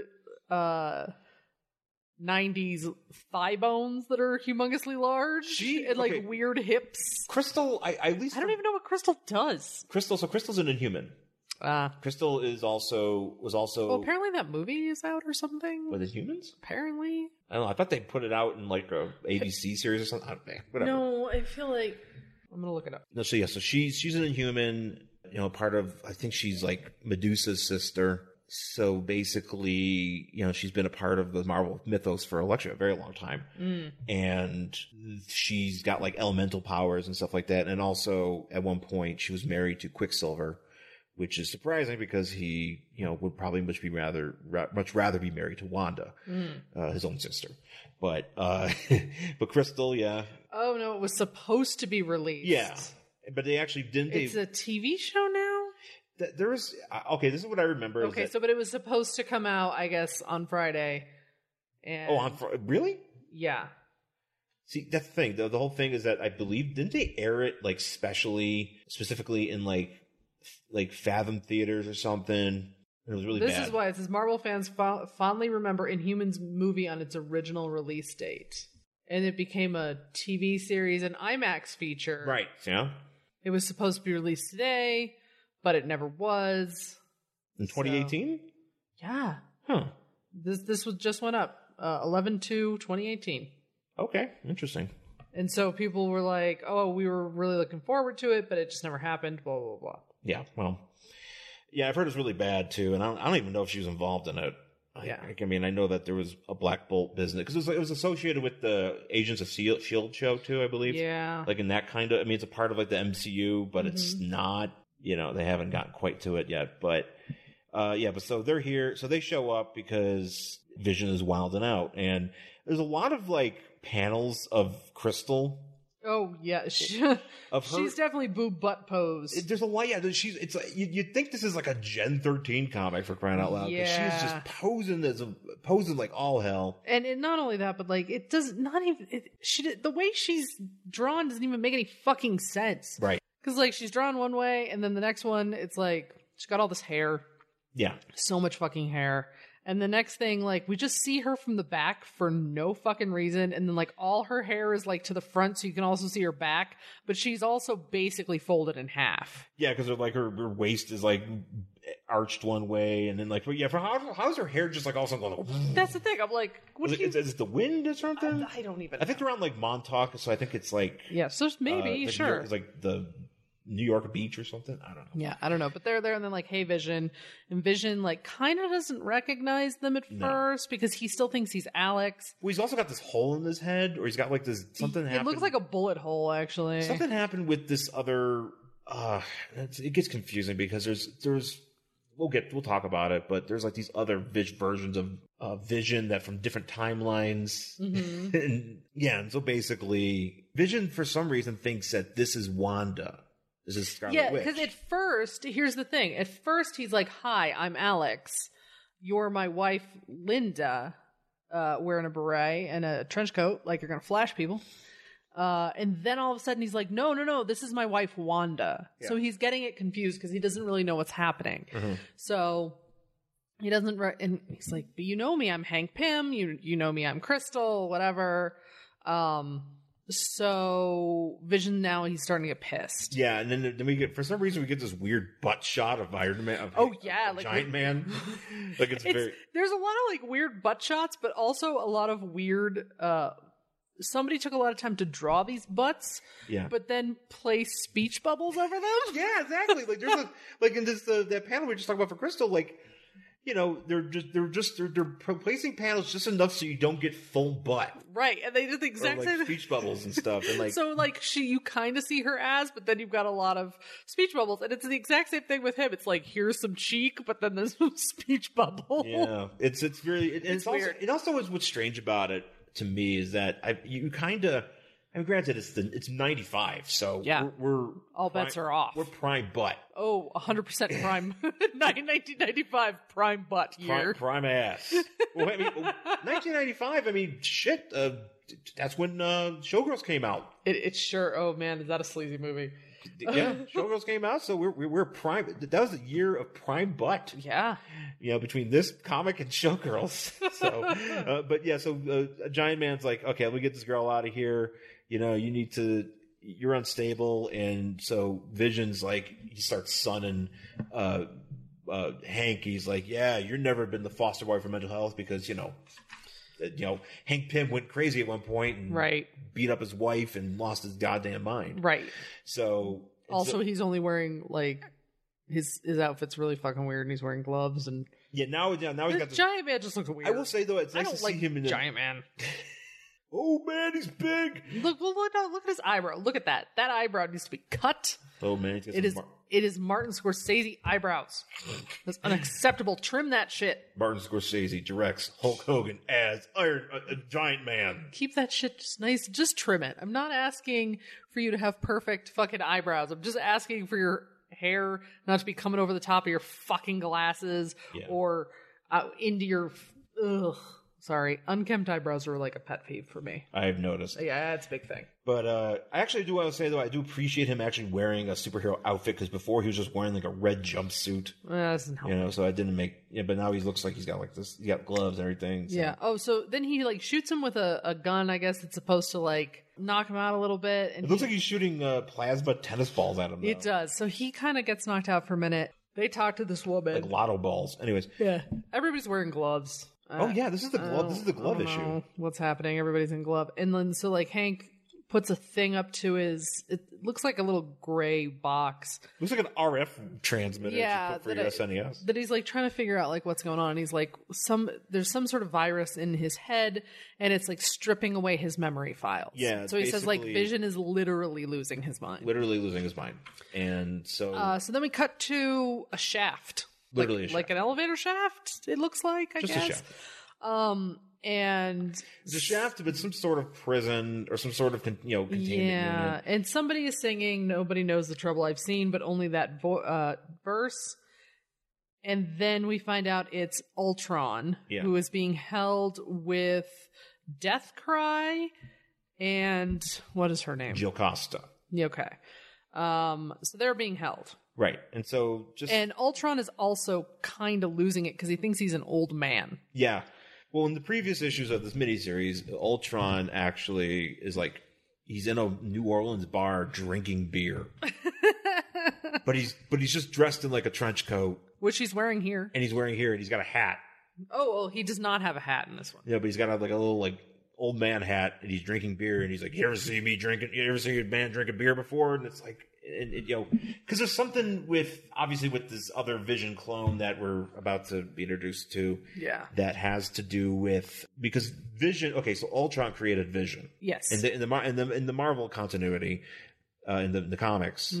90s thigh bones that are humongously large and like weird hips. Crystal, I don't even know what Crystal does. So Crystal's an Inhuman. Crystal was also. Well, apparently that movie is out or something. With Inhumans? Apparently. I don't know. I thought they put it out in like a ABC series or something. I don't know. Whatever. No, I feel like I'm gonna look it up. No, so she's an Inhuman. Part of, I think she's like Medusa's sister. So basically, she's been a part of the Marvel mythos for a very long time. And she's got like elemental powers and stuff like that. And also at one point she was married to Quicksilver, which is surprising because he, would probably much rather be married to Wanda, his own sister. But Crystal, yeah. Oh no, it was supposed to be released. Yeah, but they actually didn't. It's a TV show now. There was this is what I remember. Okay, but it was supposed to come out, I guess, on Friday. And really? Yeah. See, that's the thing. The whole thing is that I believe didn't they air it like specifically in like Fathom theaters or something? It was really bad. This is why it says Marvel fans fondly remember Inhumans movie on its original release date, and it became a TV series, an IMAX feature. Right. Yeah. It was supposed to be released today, but it never was. In 2018? Yeah. Huh. This just went up 11/2/2018. Okay, interesting. And so people were like, "Oh, we were really looking forward to it, but it just never happened." Blah blah blah. Yeah. Well. Yeah, I've heard it's really bad too, and I don't even know if she was involved in it. Yeah. I know that there was a Black Bolt business because it was associated with the Agents of S.H.I.E.L.D. show too, I believe. Yeah. Like in that kind of, it's a part of like the MCU, but it's not. They haven't gotten quite to it yet. But but so they're here, so they show up because Vision is wilding out, and there's a lot of like panels of Crystal. Oh yeah, she's definitely boob butt pose. There's a lot. Yeah, it's like you'd think this is like a Gen 13 comic for crying out loud. Yeah, she's just posing like all hell. And not only that, but like it does not even. The way she's drawn doesn't even make any fucking sense. Right. Because like she's drawn one way, and then the next one, it's like she's got all this hair. Yeah. So much fucking hair. And the next thing, like, we just see her from the back for no fucking reason. And then, like, all her hair is, like, to the front so you can also see her back. But she's also basically folded in half. Yeah, because like her waist is, like, arched one way. And then, like, how's her hair just, like, all of a sudden going... That's the thing. I'm like, is it the wind or something? I don't even know. I think they're around, like, Montauk. So I think it's, like... Yeah, so maybe, sure. It's, like, the... New York beach or something. I don't know. Yeah, I don't know. But they're there and then like, hey, Vision. And Vision like kind of doesn't recognize them at first because he still thinks he's Alex. Well, he's also got this hole in his head, or he's got like this something happened. It looks like a bullet hole, actually. Something happened with this other it gets confusing because there's we'll talk about it, but there's like these other versions of Vision that from different timelines. and so basically Vision for some reason thinks that this is Wanda. This is Scarlet Witch. Because at first, here's the thing. At first, he's like, "Hi, I'm Alex. You're my wife, Linda," wearing a beret and a trench coat, like you're going to flash people. And then all of a sudden, he's like, no, this is my wife, Wanda. Yeah. So he's getting it confused because he doesn't really know what's happening. So he doesn't, and he's like, "But you know me, I'm Hank Pym. You know me, I'm Crystal, whatever." So Vision now he's starting to get pissed. Yeah, and then we get, for some reason, we get this weird butt shot of Iron Man. Of Giant Man. Like it's very. There's a lot of like weird butt shots, but also a lot of weird. Somebody took a lot of time to draw these butts, but then place speech bubbles over them. Yeah, exactly. Like there's like in this that panel we were just talking about for Crystal, like. You know, they're placing panels just enough so you don't get full butt. Right, and they did the exact same speech bubbles and stuff. And like, so like you kind of see her ass, but then you've got a lot of speech bubbles, and it's the exact same thing with him. It's like here's some cheek, but then there's some speech bubble. Yeah, it's really it's weird. Also, it also is what's strange about it to me is that you kind of. I mean, granted, it's 95, so we're all bets are off. We're prime butt. Oh, 100% prime. 1995 prime butt year. Prime ass. Well, I mean, 1995. I mean, shit. That's when Showgirls came out. It's sure. Oh man, is that a sleazy movie? Yeah, Showgirls came out, so we're prime. That was the year of prime butt. Yeah. You know, between this comic and Showgirls. So, but yeah, so Giant Man's like, okay, let me get this girl out of here. You know, you're unstable. And so Vision's like, he starts sunning, Hank. He's like, yeah, you've never been the foster boy for mental health because, Hank Pym went crazy at one point and beat up his wife and lost his goddamn mind. Right. So. Also, he's only wearing like, his outfit's really fucking weird and he's wearing gloves and. Yeah, now he's got this. Giant Man just looks weird. I will say though, it's nice to see him in Giant Man. Oh man, he's big. Look at his eyebrow. Look at that. That eyebrow needs to be cut. Oh man, it is Martin Scorsese eyebrows. That's unacceptable. Trim that shit. Martin Scorsese directs Hulk Hogan as Giant Man. Keep that shit just nice. Just trim it. I'm not asking for you to have perfect fucking eyebrows. I'm just asking for your hair not to be coming over the top of your fucking glasses or into your. Ugh. Sorry, unkempt eyebrows are like a pet peeve for me. I've noticed. Yeah, it's a big thing. But I actually do want to say, though, I do appreciate him actually wearing a superhero outfit because before he was just wearing like a red jumpsuit. That doesn't help. So I didn't make. Yeah, but now he looks like he's got like this. He got gloves and everything. So. Yeah. Oh, so then he like shoots him with a gun. I guess it's supposed to like knock him out a little bit. And it looks like he's shooting plasma tennis balls at him. Though. It does. So he kind of gets knocked out for a minute. They talk to this woman. Like lotto balls. Anyways. Yeah. Everybody's wearing gloves. Oh yeah, this is the glove. This is the glove issue. What's happening? Everybody's in glove, and then so like Hank puts a thing up to his. It looks like a little gray box. Looks like an RF transmitter. Yeah, for your SNES. That he's like trying to figure out like what's going on. And he's like there's some sort of virus in his head, and it's like stripping away his memory files. Yeah. So he says like Vision is literally losing his mind. Literally losing his mind, and so. So then we cut to a shaft. Literally like an elevator shaft, it looks like, I guess. Just a shaft. And it's a shaft, but some sort of prison or some sort of containment unit. And somebody is singing "Nobody Knows the Trouble I've Seen," but only that verse. And then we find out it's Ultron who is being held with Deathcry and what is her name? Jocasta. Okay. So they're being held. Right. And so And Ultron is also kind of losing it because he thinks he's an old man. Yeah. Well, in the previous issues of this miniseries, Ultron actually is like, he's in a New Orleans bar drinking beer. but he's just dressed in like a trench coat. Which he's wearing here. And he's wearing here, and he's got a hat. Oh, well, he does not have a hat in this one. Yeah, but he's got like a little like old man hat, and he's drinking beer, and he's like, you ever see a man drink a beer before? And it's like, because there's something with this other Vision clone that we're about to be introduced to, that has to do with because Vision. Okay, so Ultron created Vision. Yes. In the Marvel continuity, in the comics,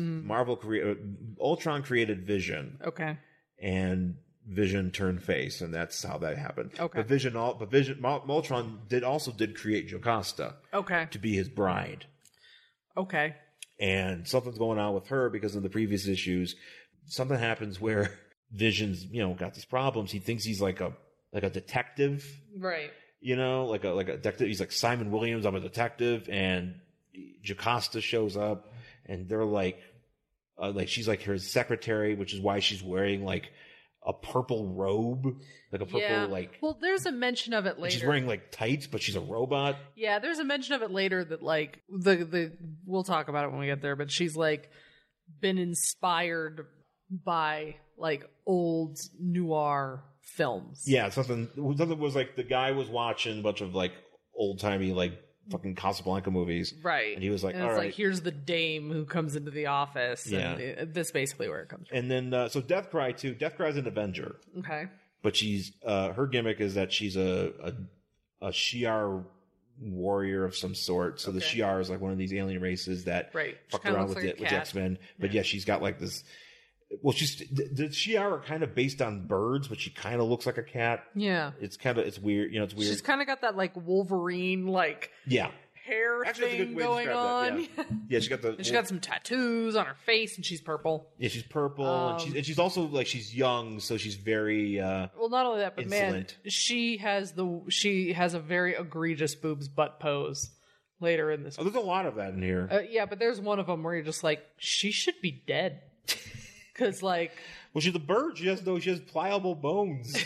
Ultron created Vision. Okay. And Vision turned face, and that's how that happened. Okay. But Ultron did create Jocasta. Okay. To be his bride. Okay. And something's going on with her because in the previous issues, something happens where Vision's, got these problems. He thinks he's like a detective. Right. Like a detective. He's like Simon Williams, I'm a detective, and Jocasta shows up, and they're like she's like her secretary, which is why she's wearing like a purple robe, like a purple like. Well, there's a mention of it later. She's wearing like tights, but she's a robot. Yeah, there's a mention of it later that like the we'll talk about it when we get there, but she's like been inspired by like old noir films. Yeah, something was like the guy was watching a bunch of like old timey like fucking Casablanca movies, Right. And he was like, and all it's right. like, here's the dame who comes into the office. Yeah. And this is basically where it comes from. And then, so Deathcry too. Deathcry's an Avenger, Okay. but she's, her gimmick is that she's a Shi'ar warrior of some sort. So the Okay. Shi'ar is like one of these alien races that Right. She fucked kinda around looks with like a with cat. X-Men. But yeah, she's got like this, well, the Shi'ar are kind of based on birds, but she kind of looks like a cat. Yeah. It's weird. You know, it's weird. She's kind of got that like Wolverine like Yeah. hair Actually, that's a thing good way to going on. describe that, yeah. She got the. And she got some tattoos on her face, and she's purple. Yeah, she's purple, and she's also like she's young, so she's very. Well, not only that, but Insolent. man, she has a very egregious boobs butt pose later in this. Oh, there's a lot of that in here. Yeah, but there's one of them where you're just like, she should be dead, because like, Well, she's a bird. She has pliable bones.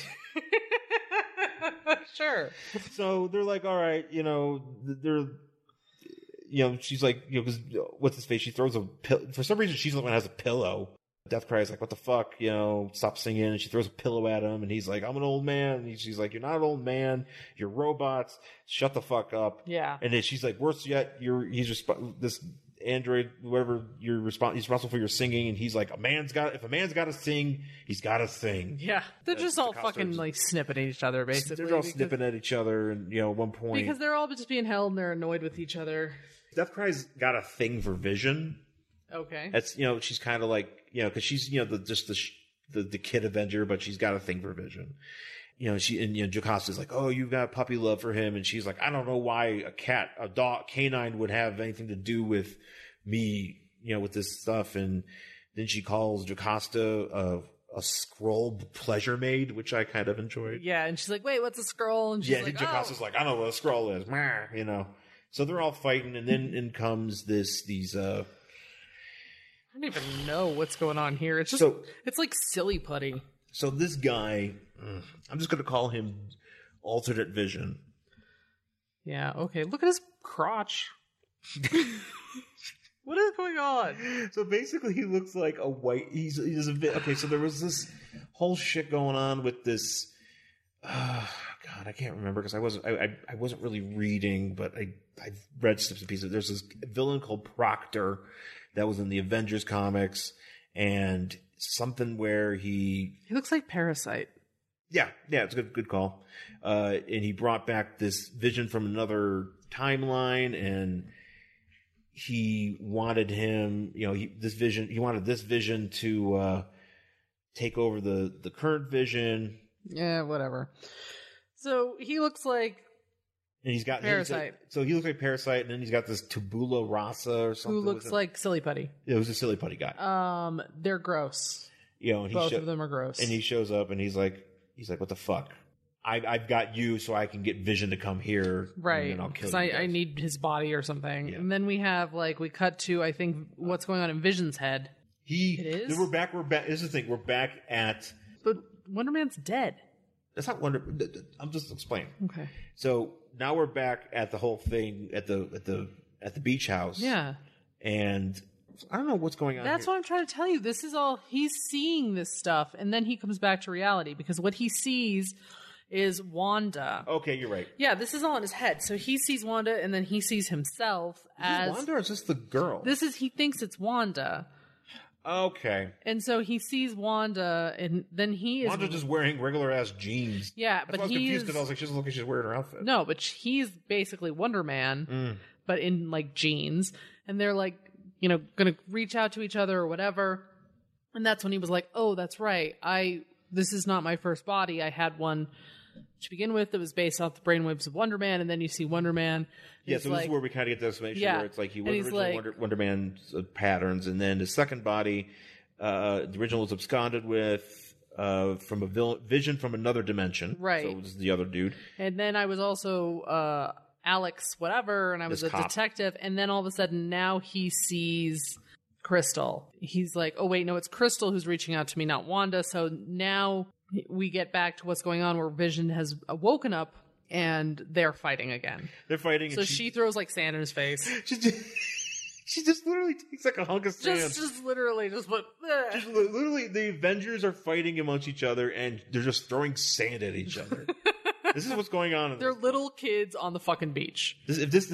sure, So they're like, all right, you know, she's like, you know, because what's his face? She throws a pill. For some reason, she's the one that has a pillow. Deathcry is like, what the fuck? You know, stop singing. And she throws a pillow at him, and he's like, I'm an old man. And she's like, you're not an old man. You're robots. Shut the fuck up. yeah, And then she's like, worse yet, this android, whatever, he's responsible for your singing. And he's like, if a man's got to sing, he's got to sing. yeah. They're just all the fucking costumes. like snipping at each other, basically. They're all because- snipping at each other, and you know, at one point, because they're all just being held and they're annoyed with each other. Deathcry's got a thing for Vision. Okay. That's, you know, she's kind of like, you know, because she's, you know, the kid Avenger, but she's got a thing for Vision. You know, Jocasta's like, oh, you've got puppy love for him, and she's like, I don't know why a dog, canine would have anything to do with me, you know, with this stuff. And then she calls Jocasta a scroll pleasure maid, which I kind of enjoyed. Yeah, and she's like, wait, what's a scroll? And she's Yeah, like, Jocasta's like, I don't know what a scroll is, you know. So they're all fighting, and then in comes I don't even know what's going on here. It's just, it's like silly putty. So this guy, I'm just going to call him Alternate Vision. Yeah, okay. Look at his crotch. What is going on? So basically, he looks like a white. He's a bit okay. So there was this whole shit going on with this. God, I can't remember because I wasn't really reading, but I've read snips and pieces. There's this villain called Proctor that was in the Avengers comics, and something where he looks like Parasite. Yeah, it's a good call. And he brought back this Vision from another timeline, and he wanted him, you know, he wanted this Vision to take over the current Vision. Yeah, whatever. So he looks like And he's got Parasite. So he looks like Parasite, and then he's got this Tabula Rasa or something. who looks like Silly Putty. It was a silly putty guy. They're gross. You know, and Both of them are gross. And he shows up, and he's like, what the fuck? I've got you, so I can get Vision to come here, Right, And I'll kill because you I guys. need his body or something. Yeah. And then we cut to, I think, what's going on in Vision's head. It is? We're back. This is the thing. We're back at. But Wonder Man's dead. That's not Wonder. I'm just explaining. Okay. So now we're back at the whole thing at the beach house. Yeah. And I don't know what's going on. That's here. what I'm trying to tell you. This is all, he's seeing this stuff, and then he comes back to reality, because what he sees is Wanda. Okay, you're right. Yeah, this is all in his head. So he sees Wanda, and then he sees himself as... Is Wanda or is this the girl? He thinks it's Wanda. Okay. And so he sees Wanda, and then he is... Wanda's just wearing regular ass jeans. Yeah, That's but why I was he confused is... because I was like, she doesn't look like she's wearing her outfit. No, but he's basically Wonder Man, but in like jeans. And they're like, you know, gonna reach out to each other or whatever. And that's when he was like, oh, that's right. This is not my first body. I had one to begin with that was based off the brainwaves of Wonder Man. And then you see Wonder Man. Yeah, so this is where we kind of get the explanation where it's like he was and he's originally like- Wonder Man's patterns, and then his second body, the original was absconded with from a vision from another dimension. Right. So this is the other dude. And then I was also Alex whatever, and I was This a cop. detective. And then all of a sudden now he sees Crystal. He's like, oh wait, no, it's Crystal who's reaching out to me, not Wanda. So now we get back to what's going on where Vision has woken up and they're fighting again. They're fighting. So she throws like sand in his face. She just literally takes like a hunk of sand. Just literally just what? Just literally, the Avengers are fighting amongst each other, and they're just throwing sand at each other. This is what's going on. They're little kids on the fucking beach. This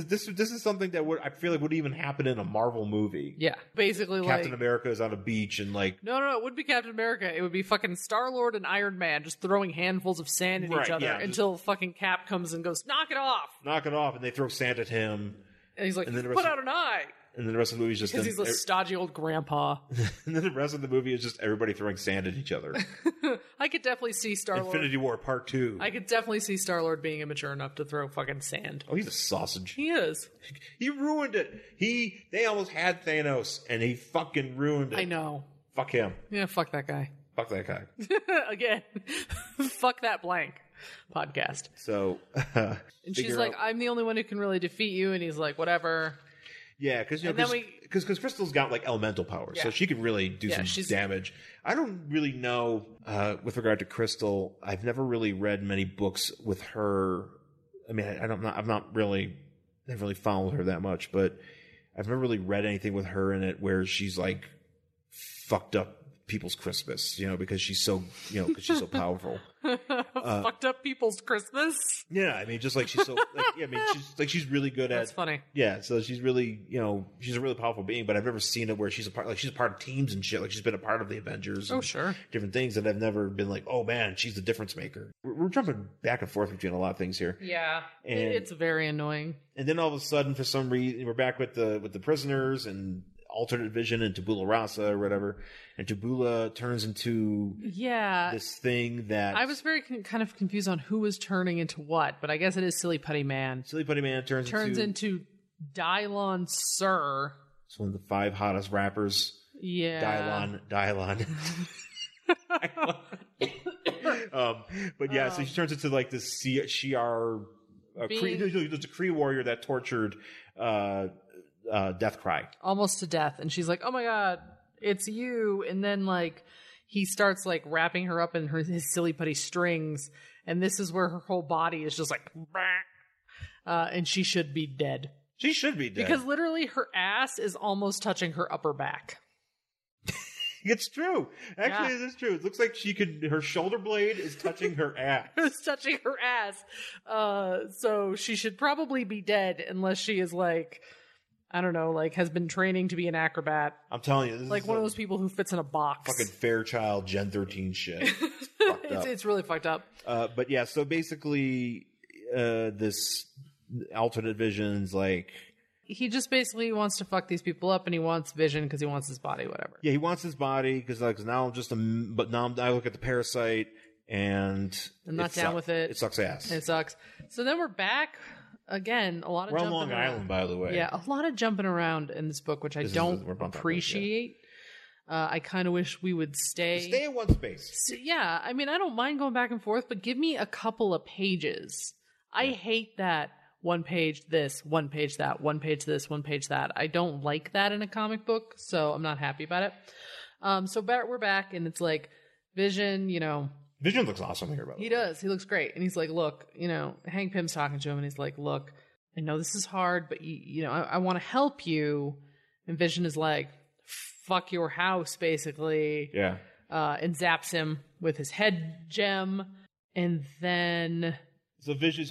is something that I feel like would even happen in a Marvel movie. Yeah, basically Captain America is on a beach and like no, it wouldn't be Captain America. It would be fucking Star-Lord and Iron Man just throwing handfuls of sand at each other until fucking Cap comes and goes, knock it off, and they throw sand at him. And he's like, put out an eye. And then the rest of the movie is just because he's a stodgy old grandpa. And then the rest of the movie is just everybody throwing sand at each other. I could definitely see Star-Lord. Infinity War Part 2. I could definitely see Star-Lord being immature enough to throw fucking sand. Oh, he's a sausage. He is. He ruined it. They almost had Thanos, and he fucking ruined it. I know. Fuck him. Yeah, fuck that guy. Fuck that guy. Again. Fuck that blank podcast. So, and she's like, I'm the only one who can really defeat you, and he's like, whatever. Yeah, because Crystal's got like elemental powers, so she can really do some damage. I don't really know with regard to Crystal. I've never really read many books with her. I mean, I've not really followed her that much, but I've never really read anything with her in it where she's like fucked up people's Christmas, because she's so powerful. Fucked up people's Christmas. Yeah, I mean, just like she's so, she's really good at. That's funny. Yeah, so she's really, she's a really powerful being. But I've never seen it where she's a part of teams and shit. Like she's been a part of the Avengers. Oh, sure. Different things that I've never been like, oh man, she's the difference maker. We're jumping back and forth between a lot of things here. Yeah, and it's very annoying. And then all of a sudden, for some reason, we're back with the prisoners and alternate vision and Tabula Rasa or whatever, and Tabula turns into this thing that I was very kind of confused on who was turning into what, but I guess it is Silly Putty Man. Silly Putty Man turns into Dylon Sir. It's one of the 5 hottest rappers. Yeah, Dylon. But yeah, so she turns into like this Shi'ar. There's a Kree warrior that tortured Deathcry almost to death, and she's like, oh my god, it's you. And then like he starts like wrapping her up in his silly putty strings, and this is where her whole body is just like and she should be dead. She should be dead because literally her ass is almost touching her upper back. It's true. Actually, it is true. It looks like her shoulder blade is touching her ass. It's touching her ass. So she should probably be dead unless she is like, I don't know, like has been training to be an acrobat. I'm telling you, this like is one of those people who fits in a box. Fucking Fairchild Gen 13 shit. It's really fucked up. But yeah, so basically, this alternate vision's like, he just basically wants to fuck these people up, and he wants Vision because he wants his body, whatever. Yeah, he wants his body because now I look at the parasite and I'm not down with it. It sucks ass. It sucks. So then we're back again. We're on Long Island, by the way. Yeah, a lot of jumping around in this book, which I don't appreciate. I kind of wish we would stay in one space. Yeah, I mean, I don't mind going back and forth, but give me a couple of pages. I hate that. One page this, one page that, one page this, one page that. I don't like that in a comic book, so I'm not happy about it. So we're back, and it's like Vision, Vision looks awesome here, by the way. He does. He looks great. And he's like, look, Hank Pym's talking to him, and he's like, look, I know this is hard, but, I want to help you. And Vision is like, fuck your house, basically. Yeah. And zaps him with his head gem. And then... So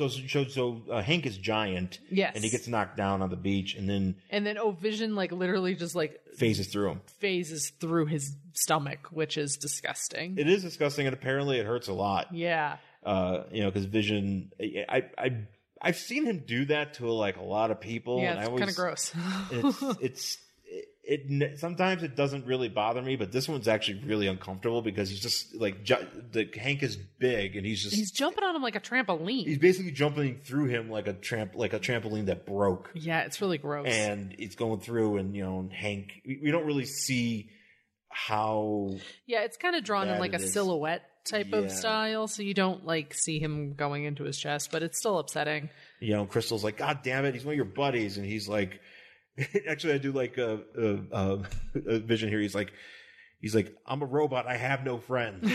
Hank is giant, yes, and he gets knocked down on the beach, and then Vision like literally just like phases through his stomach, which is disgusting. It is disgusting, and apparently it hurts a lot. Yeah, because Vision, I've seen him do that to like a lot of people. Yeah, it's kind of gross. Sometimes it doesn't really bother me, but this one's actually really uncomfortable because he's just like Hank is big and he's jumping on him like a trampoline. He's basically jumping through him like a trampoline that broke. Yeah, it's really gross. And it's going through, and Hank, we don't really see how. Yeah, it's kind of drawn in like a silhouette type of style, so you don't like see him going into his chest, but it's still upsetting. Crystal's like, God damn it, he's one of your buddies, and he's like, Actually, I do like a Vision here. He's like, I'm a robot. I have no friends.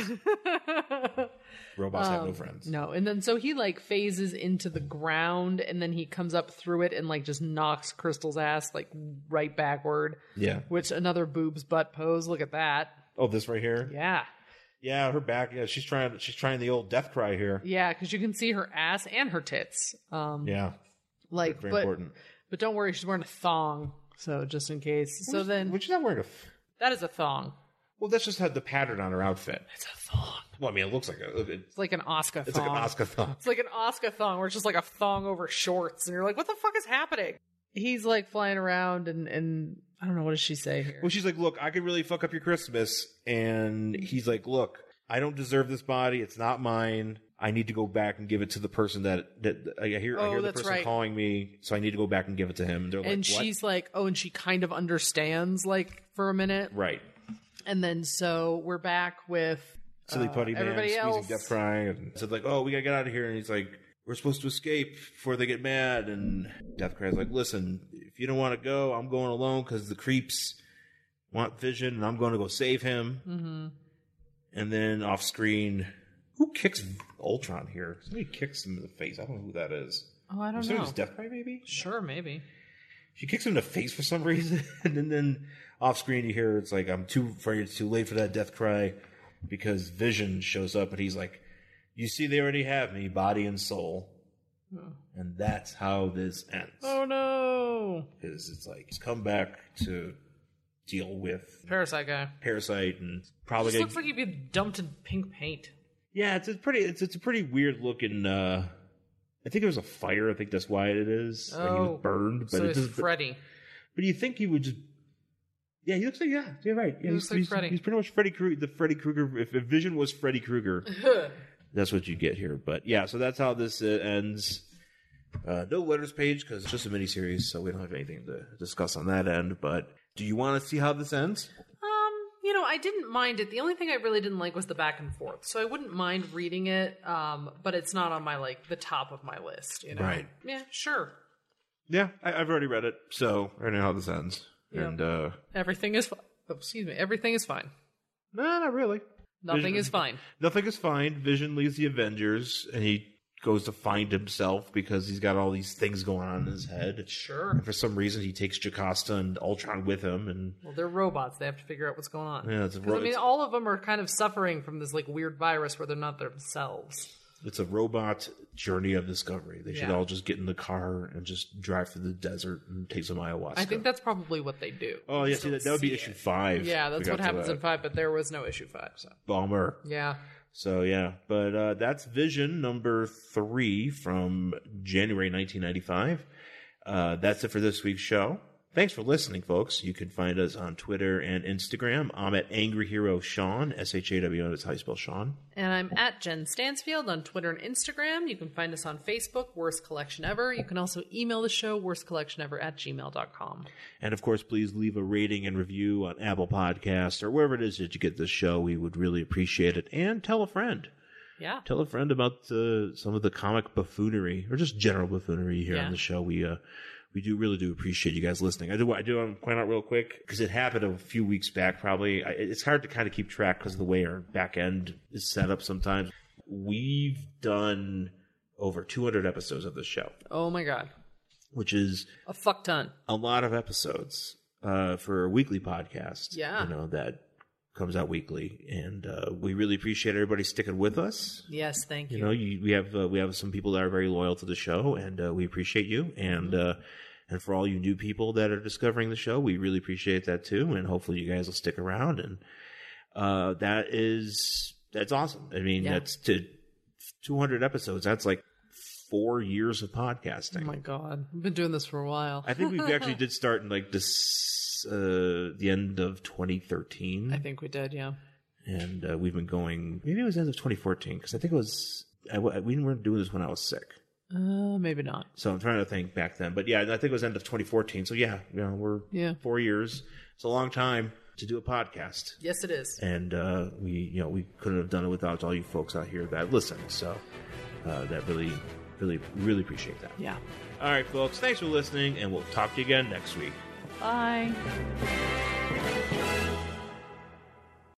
Robots have no friends. No, and then so he like phases into the ground, and then he comes up through it and like just knocks Crystal's ass like right backward. Yeah. Which another boobs butt pose. Look at that. Oh, this right here. Yeah. Yeah, her back. Yeah, she's trying the old death cry here. Yeah, because you can see her ass and her tits. Yeah. Like, very important. But don't worry, she's wearing a thong. So just in case. So then, which is not wearing a. That is a thong. Well, that's just had the pattern on her outfit. It's a thong. Well, I mean, it looks like it's like an Oscar thong. It's like an Oscar thong. It's like an Oscar thong where it's just like a thong over shorts, and you're like, what the fuck is happening? He's like flying around, and I don't know, what does she say here? Well, she's like, look, I could really fuck up your Christmas, and he's like, look, I don't deserve this body. It's not mine. I need to go back and give it to the person that I hear the person calling me, so I need to go back and give it to him. And they're like, what? She's like, and she kind of understands, like, for a minute. Right. And then so we're back with Silly Putty Man everybody squeezing else. Death crying. And said like, oh, we gotta get out of here. And he's like, we're supposed to escape before they get mad. And Death Cry's like, listen, if you don't want to go, I'm going alone because the creeps want Vision, and I'm going to go save him. Mm-hmm. And then off screen, who kicks Ultron here? Somebody kicks him in the face. I don't know who that is. Oh, I don't know. Is Death Cry maybe? Sure, maybe. She kicks him in the face for some reason. And then off screen you hear it's like, I'm too afraid it's too late for that Death Cry, because Vision shows up and he's like, you see, they already have me, body and soul. Oh. And that's how this ends. Oh no. Because it's like, he's come back to deal with Parasite guy. Parasite, and probably looks like he'd be dumped in pink paint. Yeah, it's a pretty weird looking. I think there was a fire. I think that's why it is. Oh, like he was burned. But so it's Freddy. But you think he would just? Yeah, he looks like you're right. Yeah, he looks like Freddy. He's pretty much Freddy Krueger. The Freddy Krueger. If Vision was Freddy Krueger, that's what you get here. But yeah, so that's how this ends. No letters page because it's just a miniseries, so we don't have anything to discuss on that end. But do you want to see how this ends? I didn't mind it. The only thing I really didn't like was the back and forth. So I wouldn't mind reading it, but it's not on my, the top of my list, you know? Right. Yeah, sure. Yeah, I've already read it, so I know how this ends. Yep. And, everything is everything is fine. No, not really. Nothing is fine. Nothing is fine. Vision leaves the Avengers, and he goes to find himself because he's got all these things going on in his head. Sure. And for some reason, he takes Jocasta and Ultron with him. And well, they're robots. They have to figure out what's going on. Yeah, all of them are kind of suffering from this weird virus where they're not themselves. It's a robot journey of discovery. They should all just get in the car and just drive through the desert and take some ayahuasca. I think that's probably what they do. Oh, yeah, see, that would be issue 5. Yeah, that's what happens in 5, but there was no issue 5. So. Bummer. Yeah. So, yeah. But that's Vision number 3 from January 1995. That's it for this week's show. Thanks for listening, folks. You can find us on Twitter and Instagram. I'm at Angry Hero Sean, SHAWN, that's how you spell Sean. And I'm at Jen Stansfield on Twitter and Instagram. You can find us on Facebook, Worst Collection Ever. You can also email the show, worstcollectionever@gmail.com. And, of course, please leave a rating and review on Apple Podcasts or wherever it is that you get this show. We would really appreciate it. And tell a friend. Yeah. Tell a friend about some of the comic buffoonery, or just general buffoonery here on the show. We really do appreciate you guys listening. I do want to point out real quick, because it happened a few weeks back probably. It's hard to kind of keep track because of the way our back end is set up sometimes. We've done over 200 episodes of this show. Oh, my God. Which is a fuck ton. A lot of episodes for a weekly podcast. Yeah. That comes out weekly. And we really appreciate everybody sticking with us. Yes, thank you. We have some people that are very loyal to the show, and we appreciate you. And and for all you new people that are discovering the show, we really appreciate that too. And hopefully you guys will stick around. And that's awesome. I mean, that's 200 episodes. That's like 4 years of podcasting. Oh my God. We've been doing this for a while. I think we actually did start in this, the end of 2013. I think we did, yeah. And we've been going, maybe it was the end of 2014, because I think it was, we weren't doing this when I was sick. Maybe not. So I'm trying to think back then. But yeah, I think it was end of 2014. So yeah, we're 4 years. It's a long time to do a podcast. Yes, it is. And we couldn't have done it without all you folks out here that listen. So that really, really, really appreciate that. Yeah. All right, folks. Thanks for listening, and we'll talk to you again next week. Bye.